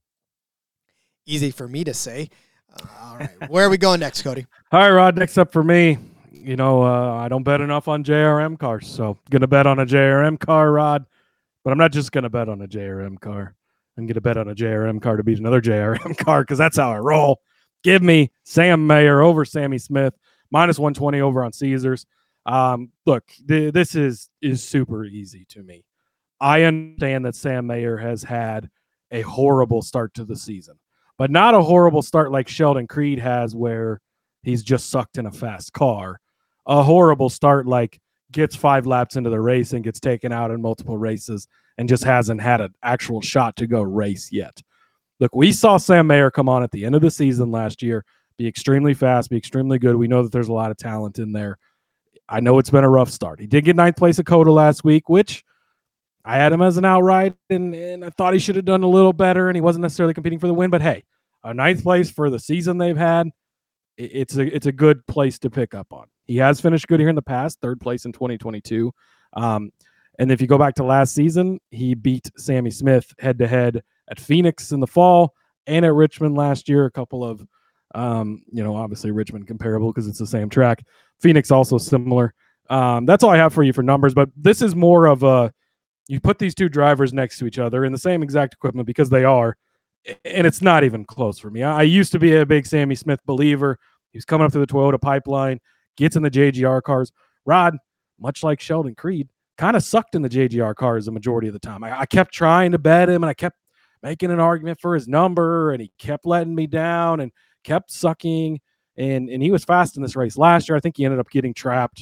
Easy for me to say. All right, where are we going next, Cody? All right, Rod, next up for me. You know, I don't bet enough on JRM cars, so going to bet on a JRM car, Rod. But I'm not just going to bet on a JRM car. I'm going to bet on a JRM car to beat another JRM car because that's how I roll. Give me Sam Mayer over Sammy Smith, minus 120 over on Caesars. Look, this is super easy to me. I understand that Sam Mayer has had a horrible start to the season, but not a horrible start like Sheldon Creed has where he's just sucked in a fast car. A horrible start like gets 5 laps into the race and gets taken out in multiple races and just hasn't had an actual shot to go race yet. Look, we saw Sam Mayer come on at the end of the season last year, be extremely fast, be extremely good. We know that there's a lot of talent in there. I know it's been a rough start. He did get 9th place at COTA last week, which I had him as an outright, and I thought he should have done a little better, and he wasn't necessarily competing for the win. But hey, a 9th place for the season they've had, it's a good place to pick up on. He has finished good here in the past, 3rd place in 2022. And if you go back to last season, he beat Sammy Smith head-to-head at Phoenix in the fall and at Richmond last year. A couple of, obviously Richmond comparable because it's the same track. Phoenix also similar. That's all I have for you for numbers, but this is more of a, you put these two drivers next to each other in the same exact equipment because they are, and it's not even close for me. I used to be a big Sammy Smith believer. He was coming up through the Toyota pipeline, gets in the JGR cars. Rod, much like Sheldon Creed, kind of sucked in the JGR cars the majority of the time. I kept trying to bet him, and I kept making an argument for his number, and he kept letting me down and kept sucking, and he was fast in this race. Last year, I think he ended up getting trapped,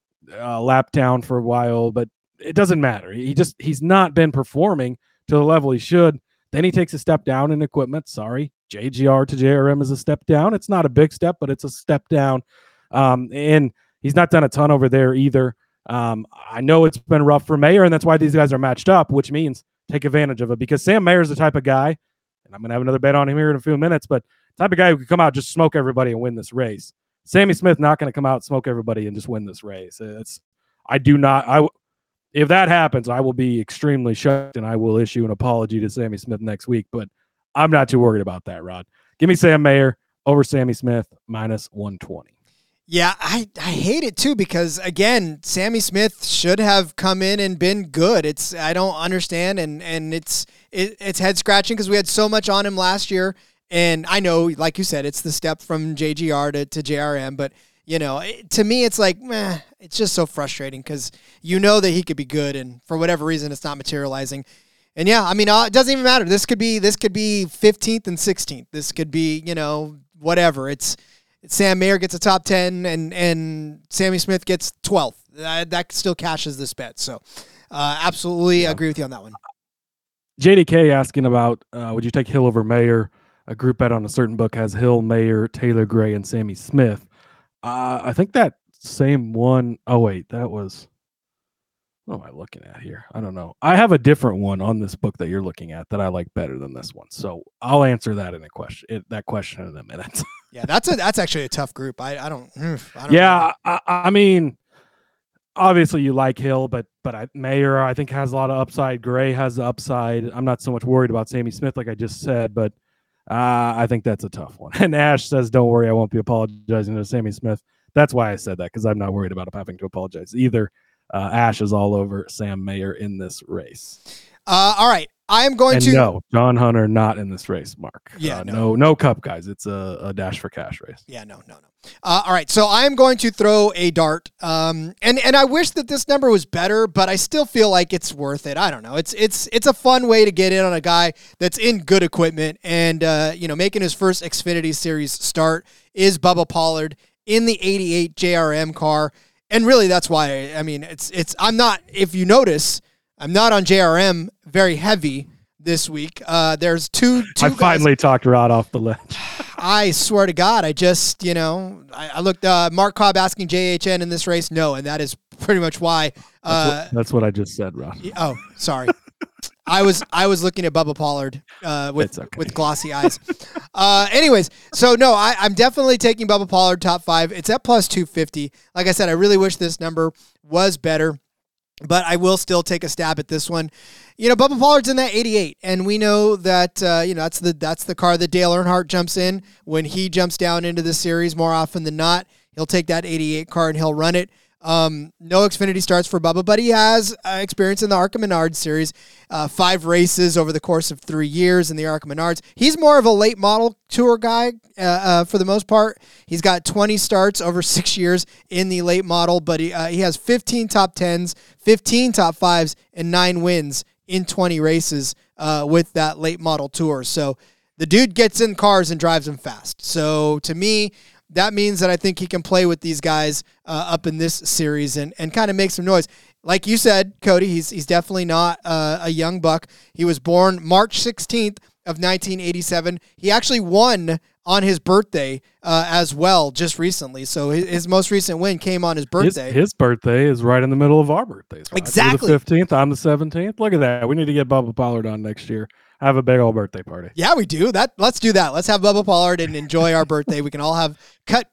lap down for a while, but it doesn't matter. He's not been performing to the level he should. Then he takes a step down in equipment. Sorry, JGR to JRM is a step down. It's not a big step, but it's a step down. And he's not done a ton over there either. I know it's been rough for Mayer, and that's why these guys are matched up, which means take advantage of it because Sam Mayer is the type of guy, and I'm going to have another bet on him here in a few minutes, but the type of guy who could come out, just smoke everybody and win this race. Sammy Smith not going to come out, smoke everybody, and just win this race. If that happens, I will be extremely shocked, and I will issue an apology to Sammy Smith next week, but I'm not too worried about that, Rod. Give me Sam Mayer over Sammy Smith, minus 120. Yeah, I hate it too because, again, Sammy Smith should have come in and been good. I don't understand, and it's head-scratching because we had so much on him last year, and I know, like you said, it's the step from JGR to JRM, but to me, it's like, it's just so frustrating because you know that he could be good, and for whatever reason, it's not materializing. And yeah, I mean, it doesn't even matter. This could be 15th and 16th. This could be, whatever. It's Sam Mayer gets a top 10, and Sammy Smith gets 12th. That still cashes this bet. So, Absolutely agree with you on that one. JDK asking about would you take Hill over Mayer? A group bet on a certain book has Hill, Mayer, Taylor Gray, and Sammy Smith. I think that same one. Oh wait, that was. What am I looking at here? I don't know. I have a different one on this book that you're looking at that I like better than this one. So I'll answer that in a question. That question in a minute. Yeah, that's actually a tough group. I don't. Yeah, I mean, obviously you like Hill, but Mayer I think has a lot of upside. Gray has the upside. I'm not so much worried about Sammy Smith, like I just said, but I think that's a tough one. And Ash says, "Don't worry, I won't be apologizing to Sammy Smith." That's why I said that, because I'm not worried about him having to apologize either. Ash is all over Sam Mayer in this race. All right. I am going to. No, John Hunter not in this race, Mark. Yeah, no cup, guys. It's a dash for cash race. Yeah, no. All right. So I am going to throw a dart. And I wish that this number was better, but I still feel like it's worth it. I don't know. It's a fun way to get in on a guy that's in good equipment, and making his first Xfinity Series start is Bubba Pollard in the 88 JRM car. And really, that's why, I mean, I'm not, if you notice, I'm not on JRM very heavy this week. There's two I finally talked Rod off the ledge. I swear to God, I just, I looked, Mark Cobb asking JHN in this race. No, and that is pretty much why. That's what I just said, Rod. Oh, sorry. I was looking at Bubba Pollard with glossy eyes. Anyways, so no, I'm definitely taking Bubba Pollard top 5. It's at plus 250. Like I said, I really wish this number was better, but I will still take a stab at this one. Bubba Pollard's in that 88, and we know that that's the car that Dale Earnhardt jumps in when he jumps down into the series. More often than not, he'll take that 88 car and he'll run it. No Xfinity starts for Bubba, but he has experience in the ARCA Menards series, 5 races over the course of 3 years in the ARCA Menards. He's more of a late model tour guy for the most part. He's got 20 starts over 6 years in the late model, but he has 15 top 10s, 15 top 5s, and 9 wins in 20 races with that late model tour. So the dude gets in cars and drives them fast. So to me, that means that I think he can play with these guys up in this series and kind of make some noise. Like you said, Cody, he's definitely not a young buck. He was born March 16th of 1987. He actually won on his birthday as well just recently. So his most recent win came on his birthday. His birthday is right in the middle of our birthdays. Right? Exactly. You're the 15th. I'm the 17th. Look at that. We need to get Bubba Pollard on next year. Have a big old birthday party. Yeah, we do. Let's do that. Let's have Bubba Pollard and enjoy our birthday. We can all have cut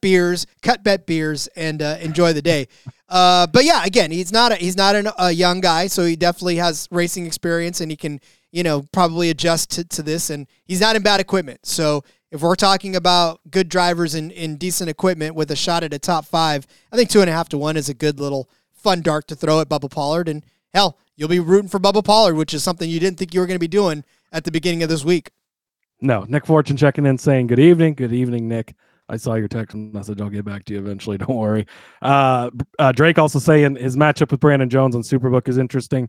bet beers, and enjoy the day. But yeah, again, he's not a young guy, so he definitely has racing experience, and he can probably adjust to this. And he's not in bad equipment. So if we're talking about good drivers in decent equipment with a shot at a top 5, I think 2.5 to 1 is a good little fun dart to throw at Bubba Pollard. And hell, you'll be rooting for Bubba Pollard, which is something you didn't think you were going to be doing at the beginning of this week. No, Nick Fortune checking in saying, good evening. Good evening, Nick. I saw your text message. I'll get back to you eventually. Don't worry. Drake also saying his matchup with Brandon Jones on Superbook is interesting.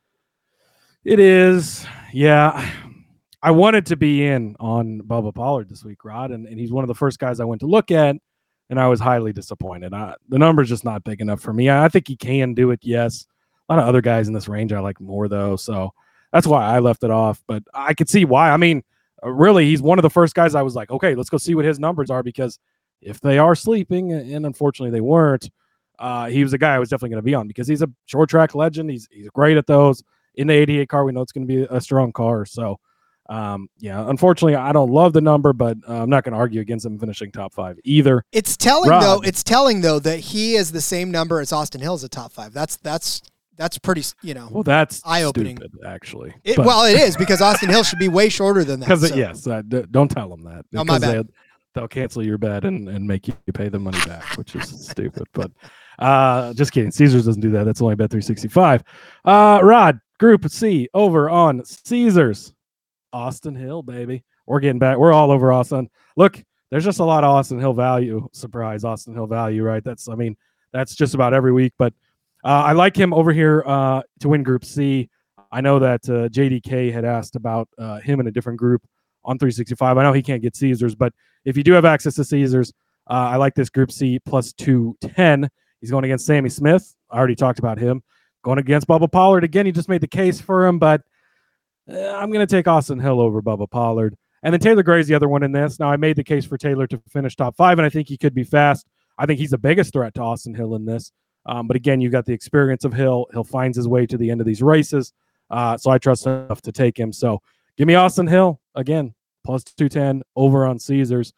It is. Yeah. I wanted to be in on Bubba Pollard this week, Rod, and he's one of the first guys I went to look at, and I was highly disappointed. The number's just not big enough for me. I think he can do it, yes. A lot of other guys in this range I like more, though, so that's why I left it off, but I could see why. I mean, really, he's one of the first guys I was like, okay, let's go see what his numbers are, because if they are sleeping, and unfortunately they weren't, he was a guy I was definitely going to be on, because he's a short track legend. He's great at those. In the 88 car, we know it's going to be a strong car. So, yeah, unfortunately, I don't love the number, but I'm not going to argue against him finishing top 5 either. It's telling, though, that he is the same number as Austin Hill's a top 5. That's pretty, Well, that's eye-opening, stupid, actually. Well, it is, because Austin Hill should be way shorter than that. Because yes, don't tell them that. Oh, my bad. They'll cancel your bet and make you pay the money back, which is stupid. But just kidding. Caesars doesn't do that. That's only bet 365. Rod, Group C over on Caesars. Austin Hill, baby. We're getting back. We're all over Austin. Look, there's just a lot of Austin Hill value. Surprise, Austin Hill value, right? That's just about every week. But I like him over here to win Group C. I know that JDK had asked about him in a different group on 365. I know he can't get Caesars, but if you do have access to Caesars, I like this Group C plus 210. He's going against Sammy Smith. I already talked about him. going against Bubba Pollard again. He just made the case for him, but I'm going to take Austin Hill over Bubba Pollard. And then Taylor Gray's the other one in this. Now, I made the case for Taylor to finish top 5, and I think he could be fast. I think he's the biggest threat to Austin Hill in this. But again, you've got the experience of Hill. He'll find his way to the end of these races. So I trust enough to take him. So give me Austin Hill again, plus 210 over on Caesars.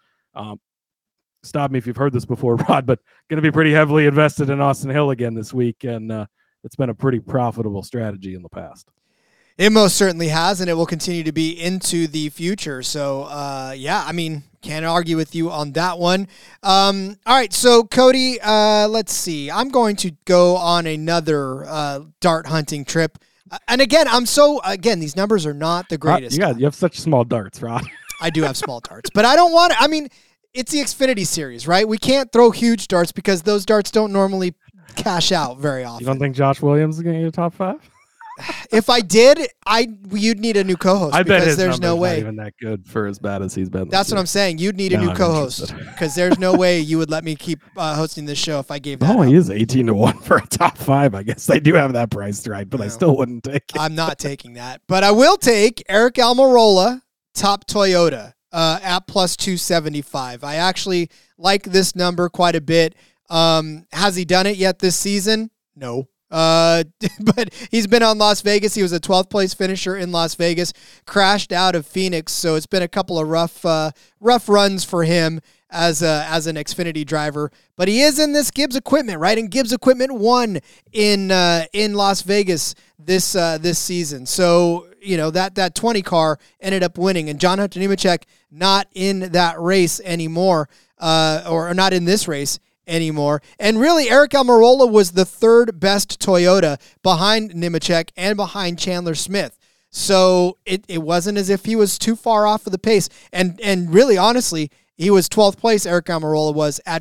Stop me if you've heard this before, Rod, but going to be pretty heavily invested in Austin Hill again this week. And it's been a pretty profitable strategy in the past. It most certainly has, and it will continue to be into the future. So, can't argue with you on that one. All right, so Cody, let's see. I'm going to go on another dart hunting trip. And again, these numbers are not the greatest. You have such small darts, Rod. I do have small darts, but I don't want to. It's the Xfinity Series, right? We can't throw huge darts because those darts don't normally cash out very often. You don't think Josh Williams is going to get a top 5? If I did, you'd need a new co-host. I bet his there's no way not even that good for as bad as he's been. That's what I'm saying. You'd need a new co-host because there's no way you would let me keep hosting this show if I gave that. He is 18-1 for a top 5. I guess they do have that price right, but I still wouldn't take it. I'm not taking that, but I will take Eric Almirola, top Toyota, at plus 275. I actually like this number quite a bit. Has he done it yet this season? No. But he's been on Las Vegas. He was a 12th place finisher in Las Vegas, crashed out of Phoenix. So it's been a couple of rough runs for him as an Xfinity driver. But he is in this Gibbs equipment, right? And Gibbs equipment won in Las Vegas this season. So, that 20 car ended up winning, and John Hunter Nemechek not in that race anymore, or not in this race anymore. And really, Eric Almirola was the third best Toyota behind Nemechek and behind Chandler Smith. So it wasn't as if he was too far off of the pace. And really, honestly, he was 12th place, Eric Almirola was at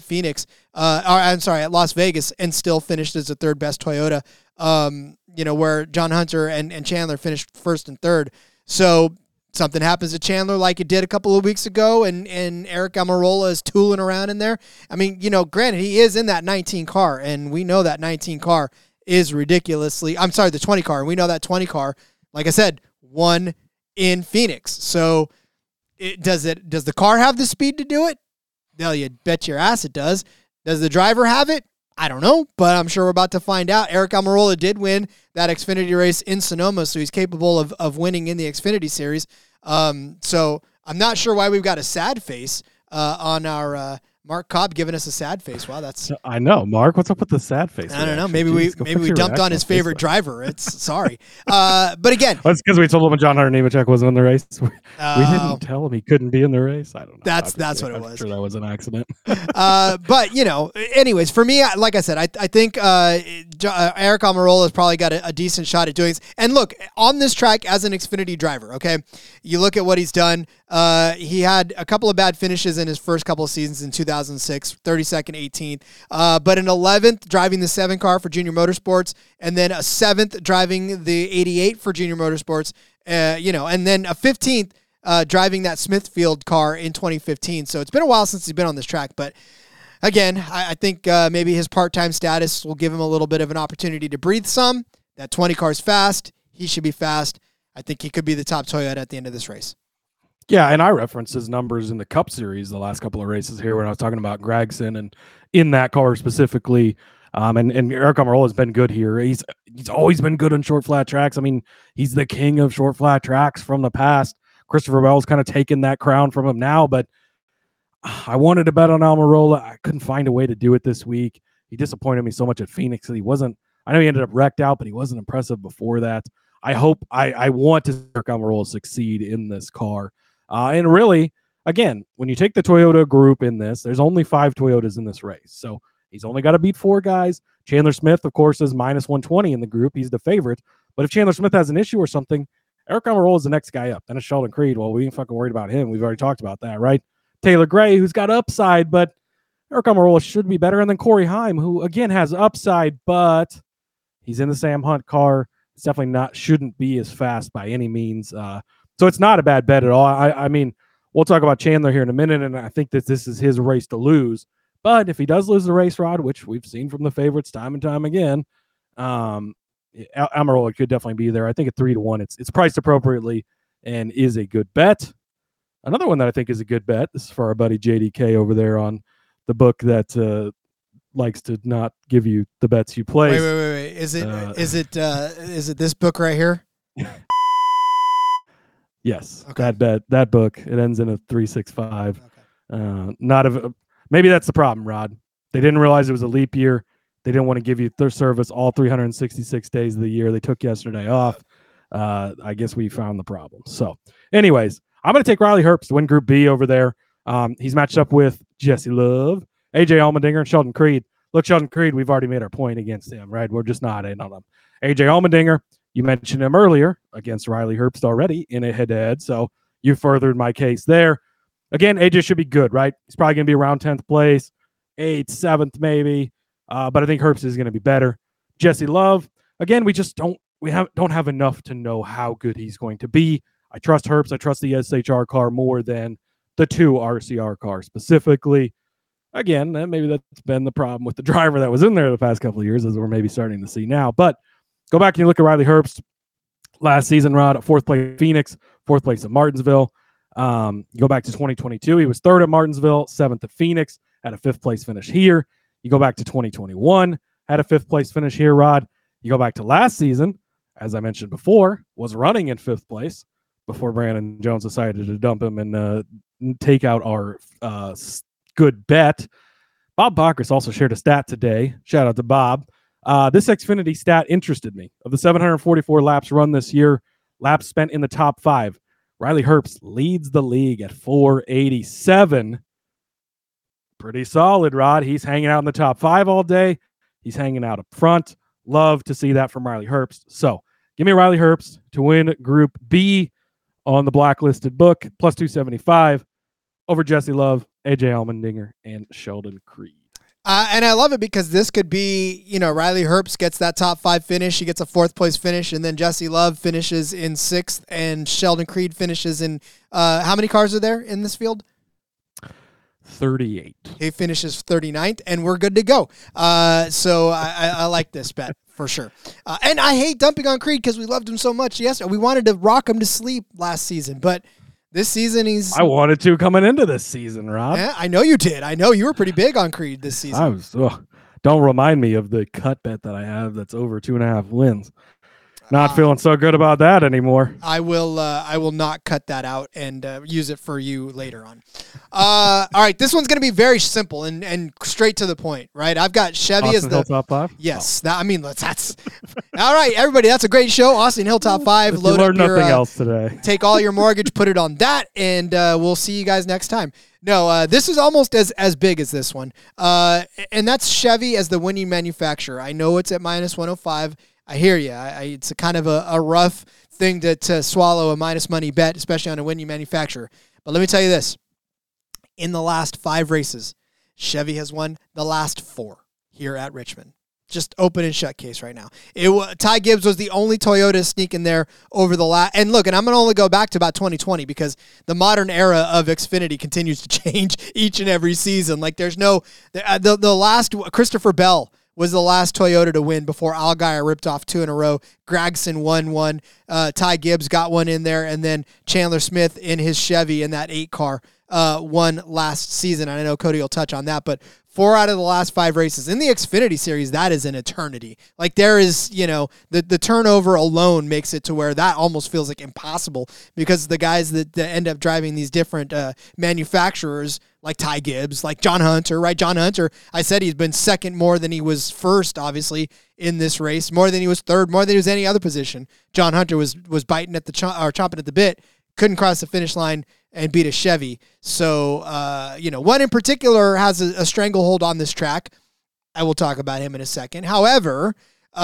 at Las Vegas, and still finished as the third best Toyota, where John Hunter and Chandler finished first and third. So something happens to Chandler like it did a couple of weeks ago, and Eric Almirola is tooling around in there. Granted, he is in that 19 car, and we know that 19 car is the 20 car, and we know that 20 car, like I said, won in Phoenix. So does the car have the speed to do it? Well, you bet your ass it does. Does the driver have it? I don't know, but I'm sure we're about to find out. Eric Almirola did win that Xfinity race in Sonoma, so he's capable of winning in the Xfinity Series. So I'm not sure why we've got a sad face on our Mark Cobb giving us a sad face. Wow, that's... I know, Mark. What's up with the sad face? I don't know. Maybe we dumped on his favorite driver. It's sorry. But again... Well, it's because we told him John Hunter Nemechek wasn't in the race. We didn't tell him he couldn't be in the race. I don't know. That's what it was. I'm sure that was an accident. But, anyways, for me, like I said, I think Eric Almirola has probably got a decent shot at doing this. And look, on this track as an Xfinity driver, okay, you look at what he's done. He had a couple of bad finishes in his first couple of seasons in 2006, 32nd, 18th, but an 11th driving the 7 car for Junior Motorsports, and then a 7th driving the 88 for Junior Motorsports, and then a 15th driving that Smithfield car in 2015. So it's been a while since he's been on this track, but again, I think maybe his part-time status will give him a little bit of an opportunity to breathe some. That 20 car's fast. He should be fast. I think he could be the top Toyota at the end of this race. Yeah, and I referenced his numbers in the Cup Series the last couple of races here when I was talking about Gragson and in that car specifically. And Eric Almirola has been good here. He's always been good on short flat tracks. I mean, he's the king of short flat tracks from the past. Christopher Bell's kind of taken that crown from him now, but I wanted to bet on Almirola. I couldn't find a way to do it this week. He disappointed me so much at Phoenix that I know he ended up wrecked out, but he wasn't impressive before that. I want to see Eric Almirola succeed in this car. And really, again, when you take the Toyota group in this, there's only 5 Toyotas in this race. So he's only got to beat 4 guys. Chandler Smith, of course, is minus 120 in the group. He's the favorite. But if Chandler Smith has an issue or something, Eric Almirola is the next guy up. Then it's Sheldon Creed. Well, we ain't fucking worried about him. We've already talked about that, right? Taylor Gray, who's got upside, but Eric Almirola should be better. And then Corey Heim, who, again, has upside, but he's in the Sam Hunt car. It's definitely shouldn't be as fast by any means. So it's not a bad bet at all. I mean, we'll talk about Chandler here in a minute, and I think that this is his race to lose. But if he does lose the race, Rod, which we've seen from the favorites time and time again, Almirola could definitely be there. I think at 3-1, it's priced appropriately and is a good bet. Another one that I think is a good bet. This is for our buddy JDK over there on the book that likes to not give you the bets you place. Wait. Is it this book right here? Yes, okay. that book, it ends in a 365. Okay. Maybe that's the problem, Rod. They didn't realize it was a leap year. They didn't want to give you their service all 366 days of the year. They took yesterday off. I guess we found the problem. So, anyways, I'm going to take Riley Herbst to win Group B over there. He's matched up with Jesse Love, AJ Allmendinger, and Sheldon Creed. Look, Sheldon Creed, we've already made our point against him, right? We're just not in on him. AJ Allmendinger, you mentioned him earlier against Riley Herbst already in a head-to-head, so you furthered my case there. Again, AJ should be good, right? He's probably going to be around 10th place, 8th, 7th maybe, but I think Herbst is going to be better. Jesse Love, again, we just don't have enough to know how good he's going to be. I trust Herbst. I trust the SHR car more than the 2 RCR cars specifically. Again, maybe that's been the problem with the driver that was in there the past couple of years, as we're maybe starting to see now. But go back and you look at Riley Herbst last season, Rod, 4th place at Phoenix, 4th place at Martinsville. You go back to 2022, he was 3rd at Martinsville, 7th at Phoenix, had a 5th place finish here. You go back to 2021, had a 5th place finish here, Rod. You go back to last season, as I mentioned before, was running in 5th place before Brandon Jones decided to dump him and take out our good bet. Bob Bacchus also shared a stat today. Shout out to Bob. This Xfinity stat interested me. Of the 744 laps run this year, laps spent in the top 5, Riley Herbst leads the league at 487. Pretty solid, Rod. He's hanging out in the top 5 all day. He's hanging out up front. Love to see that from Riley Herbst. So give me Riley Herbst to win Group B on the blacklisted book, plus 275 over Jesse Love, AJ Allmendinger, and Sheldon Creed. And I love it because this could be, Riley Herbst gets that top 5 finish. He gets a 4th place finish, and then Jesse Love finishes in 6th, and Sheldon Creed finishes in, how many cars are there in this field? 38. He finishes 39th, and we're good to go. So I like this bet for sure. And I hate dumping on Creed because we loved him so much. Yes, we wanted to rock him to sleep last season, but this season he's... I wanted to coming into this season, Rob. Yeah, I know you did. I know you were pretty big on Creed this season. Don't remind me of the cut bet that I have that's over 2.5 wins. Not feeling so good about that anymore. I will not cut that out and use it for you later on. All right, this one's going to be very simple and straight to the point, right? I've got Chevy Austin as the Hill top 5. Yes, that's all right. Everybody, that's a great show. Austin Hill top 5. Load up nothing else today. Take all your mortgage, put it on that, and we'll see you guys next time. No, this is almost as big as this one, and that's Chevy as the winning manufacturer. I know it's at minus 105. I hear you. It's a kind of a rough thing to swallow a minus money bet, especially on a winning manufacturer. But let me tell you this. In the last 5 races, Chevy has won the last 4 here at Richmond. Just open and shut case right now. Ty Gibbs was the only Toyota to sneak in there over the last. And look, and I'm going to only go back to about 2020 because the modern era of Xfinity continues to change each and every season. Like there's no, the last, Christopher Bell was the last Toyota to win before Allgaier ripped off 2 in a row. Gragson won one. Ty Gibbs got one in there. And then Chandler Smith in his Chevy in that 8 car won last season. And I know Cody will touch on that, but 4 out of the last 5 races in the Xfinity series, that is an eternity. Like there is, the turnover alone makes it to where that almost feels like impossible because the guys that end up driving these different manufacturers like Ty Gibbs, like John Hunter, right? John Hunter, I said he's been second more than he was first, obviously, in this race, more than he was third, more than he was any other position. John Hunter was biting at the chomping at the bit, couldn't cross the finish line and beat a Chevy. So, one in particular has a stranglehold on this track. I will talk about him in a second. However,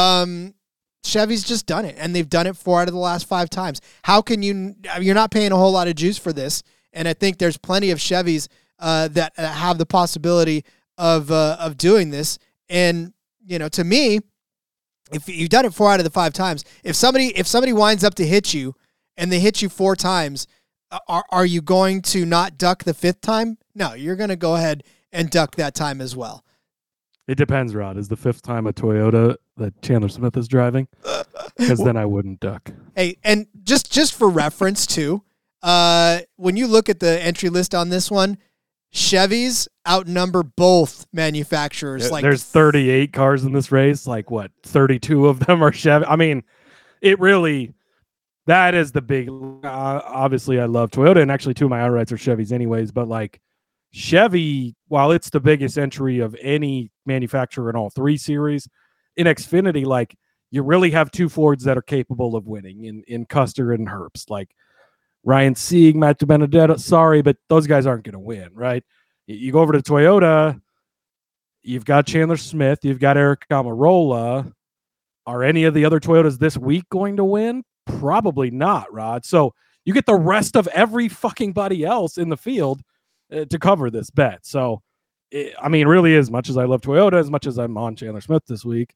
Chevy's just done it, and they've done it 4 out of the last 5 times. How can you're not paying a whole lot of juice for this, and I think there's plenty of Chevys that have the possibility of doing this. And, to me, if you've done it 4 out of the 5 times, if somebody winds up to hit you and they hit you 4 times, are you going to not duck the 5th time? No, you're going to go ahead and duck that time as well. It depends, Rod. Is the 5th time a Toyota that Chandler Smith is driving? because then I wouldn't duck. Hey, and just for reference too, when you look at the entry list on this one, Chevys outnumber both manufacturers. Like there's 38 cars in this race. Like what? 32 of them are Chevy. I mean, it really, that is the big, obviously I love Toyota, and actually two of my outrights are Chevys anyways, but like Chevy, while it's the biggest entry of any manufacturer in all three series, in Xfinity, like you really have two Fords that are capable of winning in Custer and Herbst. Like Ryan Sieg, Matt DiBenedetto, sorry, but those guys aren't going to win, right? You go over to Toyota, you've got Chandler Smith, you've got Eric Almirola. Are any of the other Toyotas this week going to win? Probably not, Rod. So you get the rest of every fucking body else in the field to cover this bet. So, I mean, really, as much as I love Toyota, as much as I'm on Chandler Smith this week,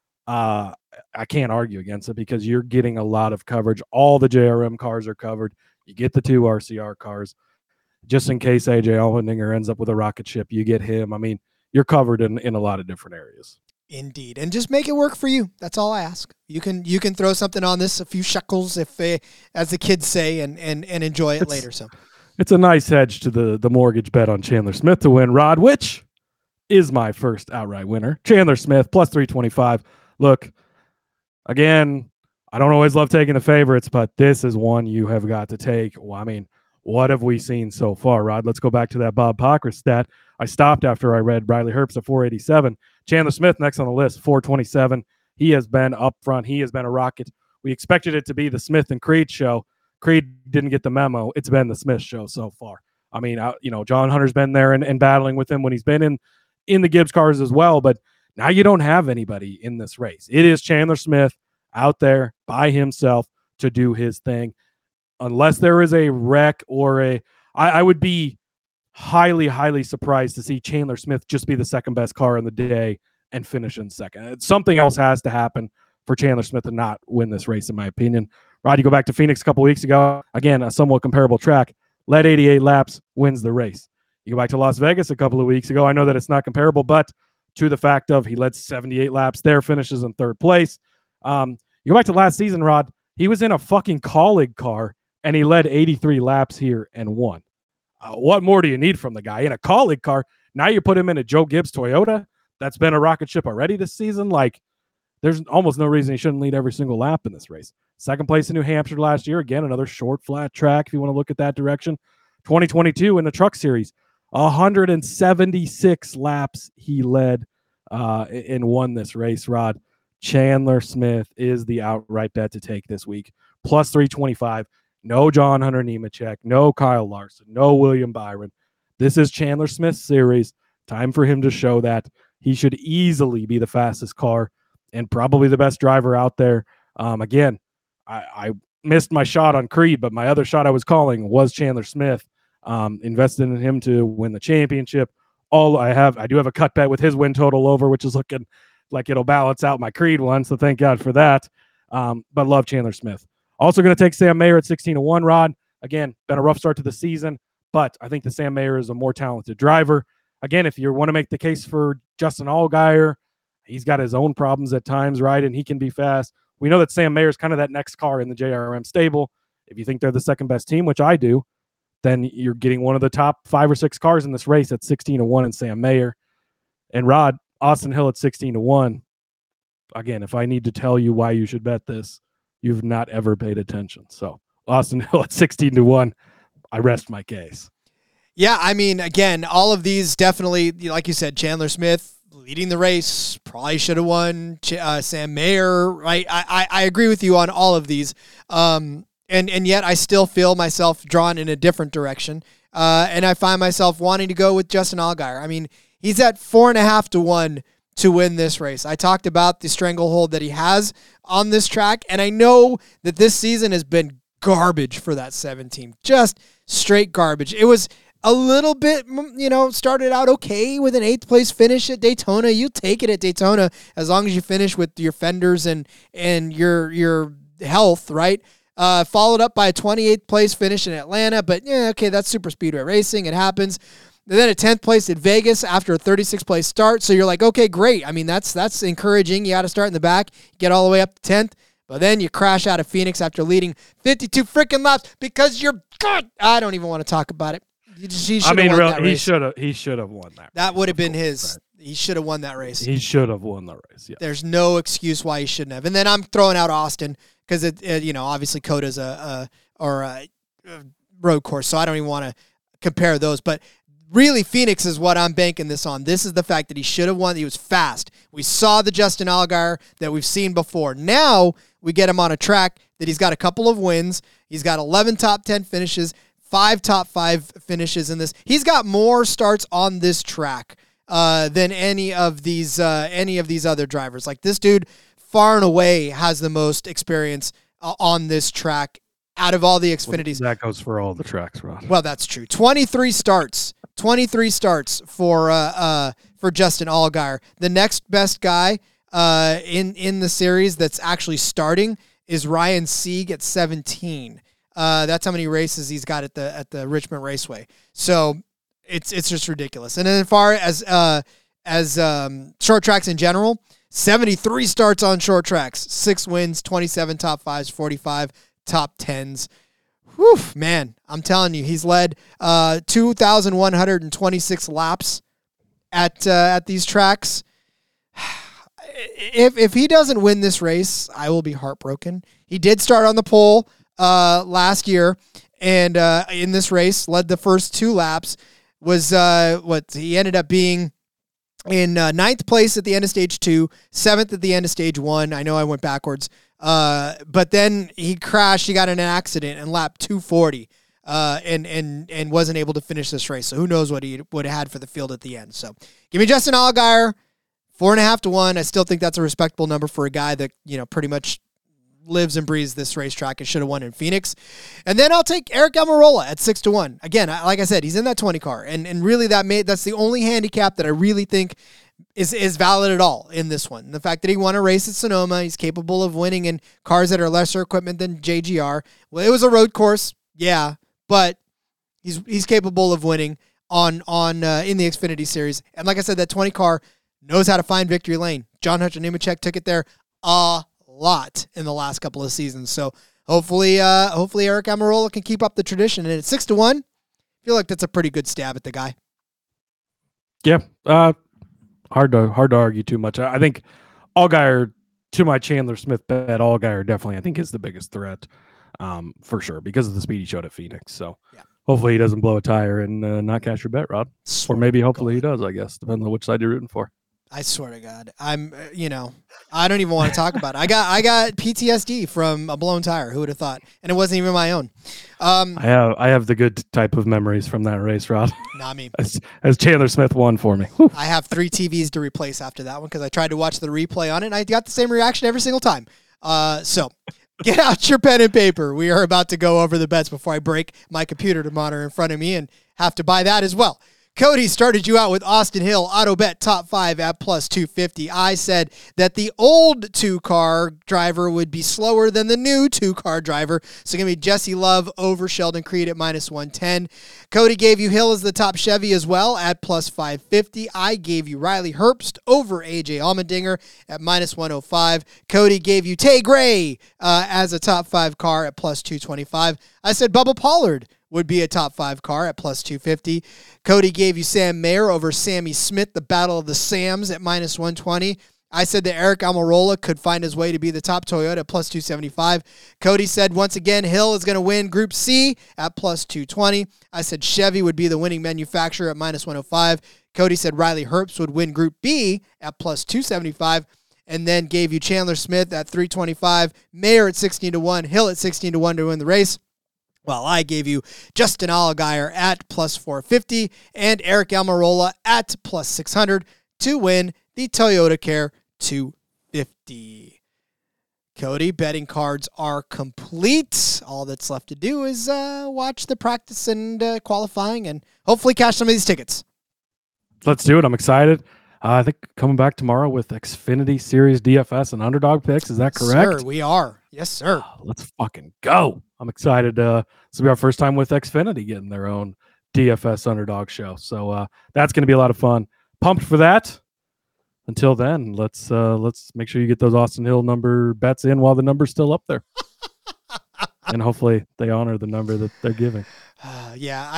I can't argue against it because you're getting a lot of coverage. All the JRM cars are covered. You get the two RCR cars. Just in case AJ Allmendinger ends up with a rocket ship, you get him. I mean, you're covered in a lot of different areas. Indeed. And just make it work for you. That's all I ask. You can throw something on this, a few shekels, if as the kids say, and enjoy it later. So it's a nice hedge to the mortgage bet on Chandler Smith to win, Rod, which is my first outright winner. Chandler Smith, plus 325. Look, again, I don't always love taking the favorites, but this is one you have got to take. Well, I mean, what have we seen so far, Rod? Let's go back to that Bob Pockrass stat. I stopped after I read Riley Herbst at 487. Chandler Smith next on the list, 427. He has been up front. He has been a rocket. We expected it to be the Smith and Creed show. Creed didn't get the memo. It's been the Smith show so far. I mean, John Hunter's been there and battling with him when he's been in the Gibbs cars as well, but now you don't have anybody in this race. It is Chandler Smith out there by himself to do his thing. Unless there is a wreck or I would be highly, highly surprised to see Chandler Smith just be the second best car in the day and finish in second. Something else has to happen for Chandler Smith to not win this race, in my opinion. Rod, you go back to Phoenix a couple weeks ago. Again, a somewhat comparable track. Led 88 laps, wins the race. You go back to Las Vegas a couple of weeks ago. I know that it's not comparable, but to the fact of he led 78 laps there, finishes in third place. You go back to last season, Rod, he was in a fucking colleague car, and he led 83 laps here and won. What more do you need from the guy? In a colleague car, now you put him in a Joe Gibbs Toyota that's been a rocket ship already this season. Like, there's almost no reason he shouldn't lead every single lap in this race. Second place in New Hampshire last year. Again, another short, flat track if you want to look at that direction. 2022 in the Truck Series, 176 laps he led and won this race, Rod. Chandler Smith is the outright bet to take this week. Plus 325. No John Hunter Nemechek, no Kyle Larson, no William Byron. This is Chandler Smith's series. Time for him to show that he should easily be the fastest car and probably the best driver out there. Again, I missed my shot on Creed, but my other shot I was calling was Chandler Smith. Invested in him to win the championship. I do have a cut bet with his win total over, which is looking like it'll balance out my Creed one, so thank God for that. But love Chandler Smith. Also going to take Sam Mayer at 16-1, Rod. Again, been a rough start to the season, but I think the Sam Mayer is a more talented driver. Again, if you want to make the case for Justin Allgaier, he's got his own problems at times, right? And he can be fast. We know that Sam Mayer is kind of that next car in the JRM stable. If you think they're the second best team, which I do, then you're getting one of the top 5 or 6 cars in this race at 16-1 in Sam Mayer. And Rod, Austin Hill at 16-1. Again, if I need to tell you why you should bet this, you've not ever paid attention. So Austin Hill at 16-1. I rest my case. Yeah, I mean, again, all of these definitely, like you said, Chandler Smith leading the race, probably should have won. Sam Mayer, right? I agree with you on all of these. And yet I still feel myself drawn in a different direction. And I find myself wanting to go with Justin Allgaier. I mean, he's at 4.5-1 to win this race. I talked about the stranglehold that he has on this track, and I know that this season has been garbage for that 7 team. Just straight garbage. It was a little bit, started out okay with an 8th place finish at Daytona. You take it at Daytona as long as you finish with your fenders and your health, right? Followed up by a 28th place finish in Atlanta, but okay, that's super speedway racing. It happens. And then a 10th place at Vegas after a 36th place start. So you're like, okay, great. I mean, that's encouraging. You got to start in the back, get all the way up to 10th. But then you crash out of Phoenix after leading 52 freaking laps because you're good. I don't even want to talk about it. He should have won that race. He should have won that. That would have been his. He should have won that race. He should have won the race. Yeah. There's no excuse why he shouldn't have. And then I'm throwing out Austin because obviously Coda's a road course, so I don't even want to compare those. But really, Phoenix is what I'm banking this on. This is the fact that he should have won. He was fast. We saw the Justin Allgaier that we've seen before. Now we get him on a track that he's got a couple of wins. He's got 11 top 10 finishes, 5 top 5 finishes in this. He's got more starts on this track than any of these other drivers. Like, this dude far and away has the most experience on this track out of all the Xfinities. That goes for all the tracks, Rod. Well, that's true. 23 starts for Justin Allgaier. The next best guy in the series that's actually starting is Ryan Sieg at 17. That's how many races he's got at the Richmond Raceway. So it's just ridiculous. And then as far as short tracks in general, 73 starts on short tracks, 6 wins, 27 top 5s, 45 top 10s. Whew, man, I'm telling you, he's led 2,126 laps at these tracks. If he doesn't win this race, I will be heartbroken. He did start on the pole last year, and in this race, led the first 2 laps. He ended up being in 9th place at the end of stage 2, 7th at the end of stage 1. I know I went backwards. But then he crashed. He got in an accident in lap 240, and wasn't able to finish this race. So who knows what he would have had for the field at the end. So give me Justin Allgaier, 4.5 to 1. I still think that's a respectable number for a guy that, pretty much lives and breathes this racetrack and should have won in Phoenix. And then I'll take Eric Almirola at 6 to 1. Again, like I said, he's in that 20 car, and really that's the only handicap that I really think is valid at all in this one. The fact that he won a race at Sonoma, he's capable of winning in cars that are lesser equipment than JGR. Well, it was a road course, yeah, but he's capable of winning on in the Xfinity Series. And like I said, that 20 car knows how to find victory lane. John Hunter Nemechek took it there a lot in the last couple of seasons. So hopefully Eric Almirola can keep up the tradition. And at 6 to 1, I feel like that's a pretty good stab at the guy. Yeah. Hard to argue too much. I think Allgaier, to my Chandler Smith bet, Allgaier definitely I think is the biggest threat, for sure, because of the speed he showed at Phoenix. So hopefully he doesn't blow a tire and not cash your bet, Rod. Or maybe hopefully he does, I guess. Depends on which side you're rooting for. I swear to God, I'm, I don't even want to talk about it. I got PTSD from a blown tire. Who would have thought? And it wasn't even my own. I have the good type of memories from that race, Rod. Not me. As Chandler Smith won for me. Whew. I have 3 TVs to replace after that one because I tried to watch the replay on it, and I got the same reaction every single time. So get out your pen and paper. We are about to go over the bets before I break my computer monitor in front of me and have to buy that as well. Cody started you out with Austin Hill, auto bet top 5 at plus 250. I said that the old 2-car driver would be slower than the new 2-car driver. So going to be Jesse Love over Sheldon Creed at minus 110. Cody gave you Hill as the top Chevy as well at plus 550. I gave you Riley Herbst over AJ Allmendinger at minus 105. Cody gave you Tay Gray as a top 5 car at plus 225. I said Bubba Pollard would be a top 5 car at plus 250. Cody gave you Sam Mayer over Sammy Smith, the battle of the Sams at minus 120. I said that Eric Almirola could find his way to be the top Toyota at plus 275. Cody said, once again, Hill is going to win Group C at plus 220. I said Chevy would be the winning manufacturer at minus 105. Cody said Riley Herbst would win Group B at plus 275. And then gave you Chandler Smith at 325, Mayer at 16 to 1, Hill at 16 to 1 to win the race. Well, I gave you Justin Allgaier at plus 450 and Eric Almirola at plus 600 to win the Toyota Care 250. Cody, betting cards are complete. All that's left to do is watch the practice and qualifying and hopefully cash some of these tickets. Let's do it. I'm excited. I think coming back tomorrow with Xfinity Series DFS and underdog picks. Is that correct? Sir, we are. Yes, sir. Let's fucking go. I'm excited. This will be our first time with Xfinity getting their own DFS underdog show. So that's going to be a lot of fun. Pumped for that. until then, let's make sure you get those Austin Hill number bets in while the number's still up there. And hopefully they honor the number that they're giving. Yeah,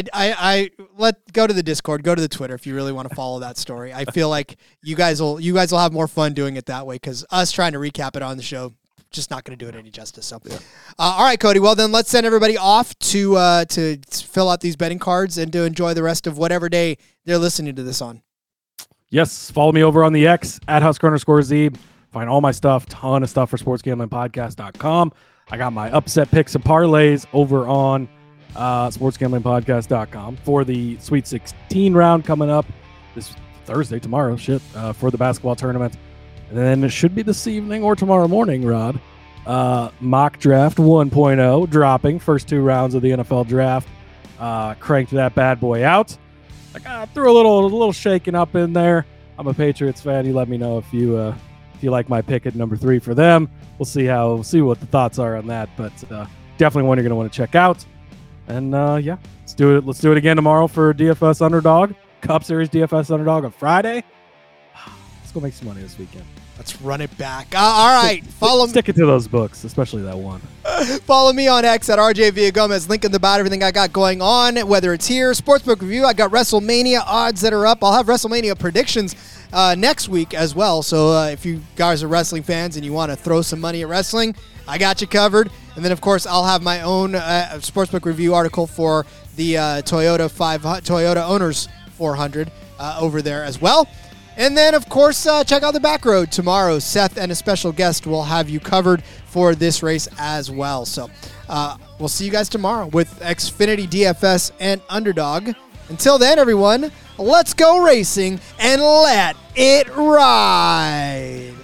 I go to the Discord, go to the Twitter if you really want to follow that story. I feel like you guys will have more fun doing it that way, because us trying to recap it on the show, just not going to do it any justice. So, yeah. All right, Cody. Well, then let's send everybody off to fill out these betting cards and to enjoy the rest of whatever day they're listening to this on. Yes, follow me over on the X at Husker_Zeeb. Find all my stuff, ton of stuff for sportsgamblingpodcast.com. I got my upset picks and parlays over on sportsgamblingpodcast.com for the Sweet 16 round coming up this Thursday, tomorrow, for the basketball tournament. And then it should be this evening or tomorrow morning, Rod. Mock Draft 1.0 dropping, first 2 rounds of the NFL draft. Cranked that bad boy out. I threw a little shaking up in there. I'm a Patriots fan. You let me know if you like my pick at number 3 for them. We'll see what the thoughts are on that, but definitely one you're going to want to check out. And let's do it. Let's do it again tomorrow for DFS Underdog, Cup Series DFS Underdog on Friday. Let's go make some money this weekend. Let's run it back. All right, stick it to those books, especially that one. Follow me on X at RJ Villagomez. Link in the bio, everything I got going on, whether it's here, Sportsbook Review. I got WrestleMania odds that are up. I'll have WrestleMania predictions next week as well. So if you guys are wrestling fans and you want to throw some money at wrestling, I got you covered. And then, of course, I'll have my own Sportsbook Review article for the Toyota Owners 400 over there as well. And then, of course, check out the Back Road tomorrow. Seth and a special guest will have you covered for this race as well. So we'll see you guys tomorrow with Xfinity DFS and Underdog. Until then, everyone, let's go racing and let it ride.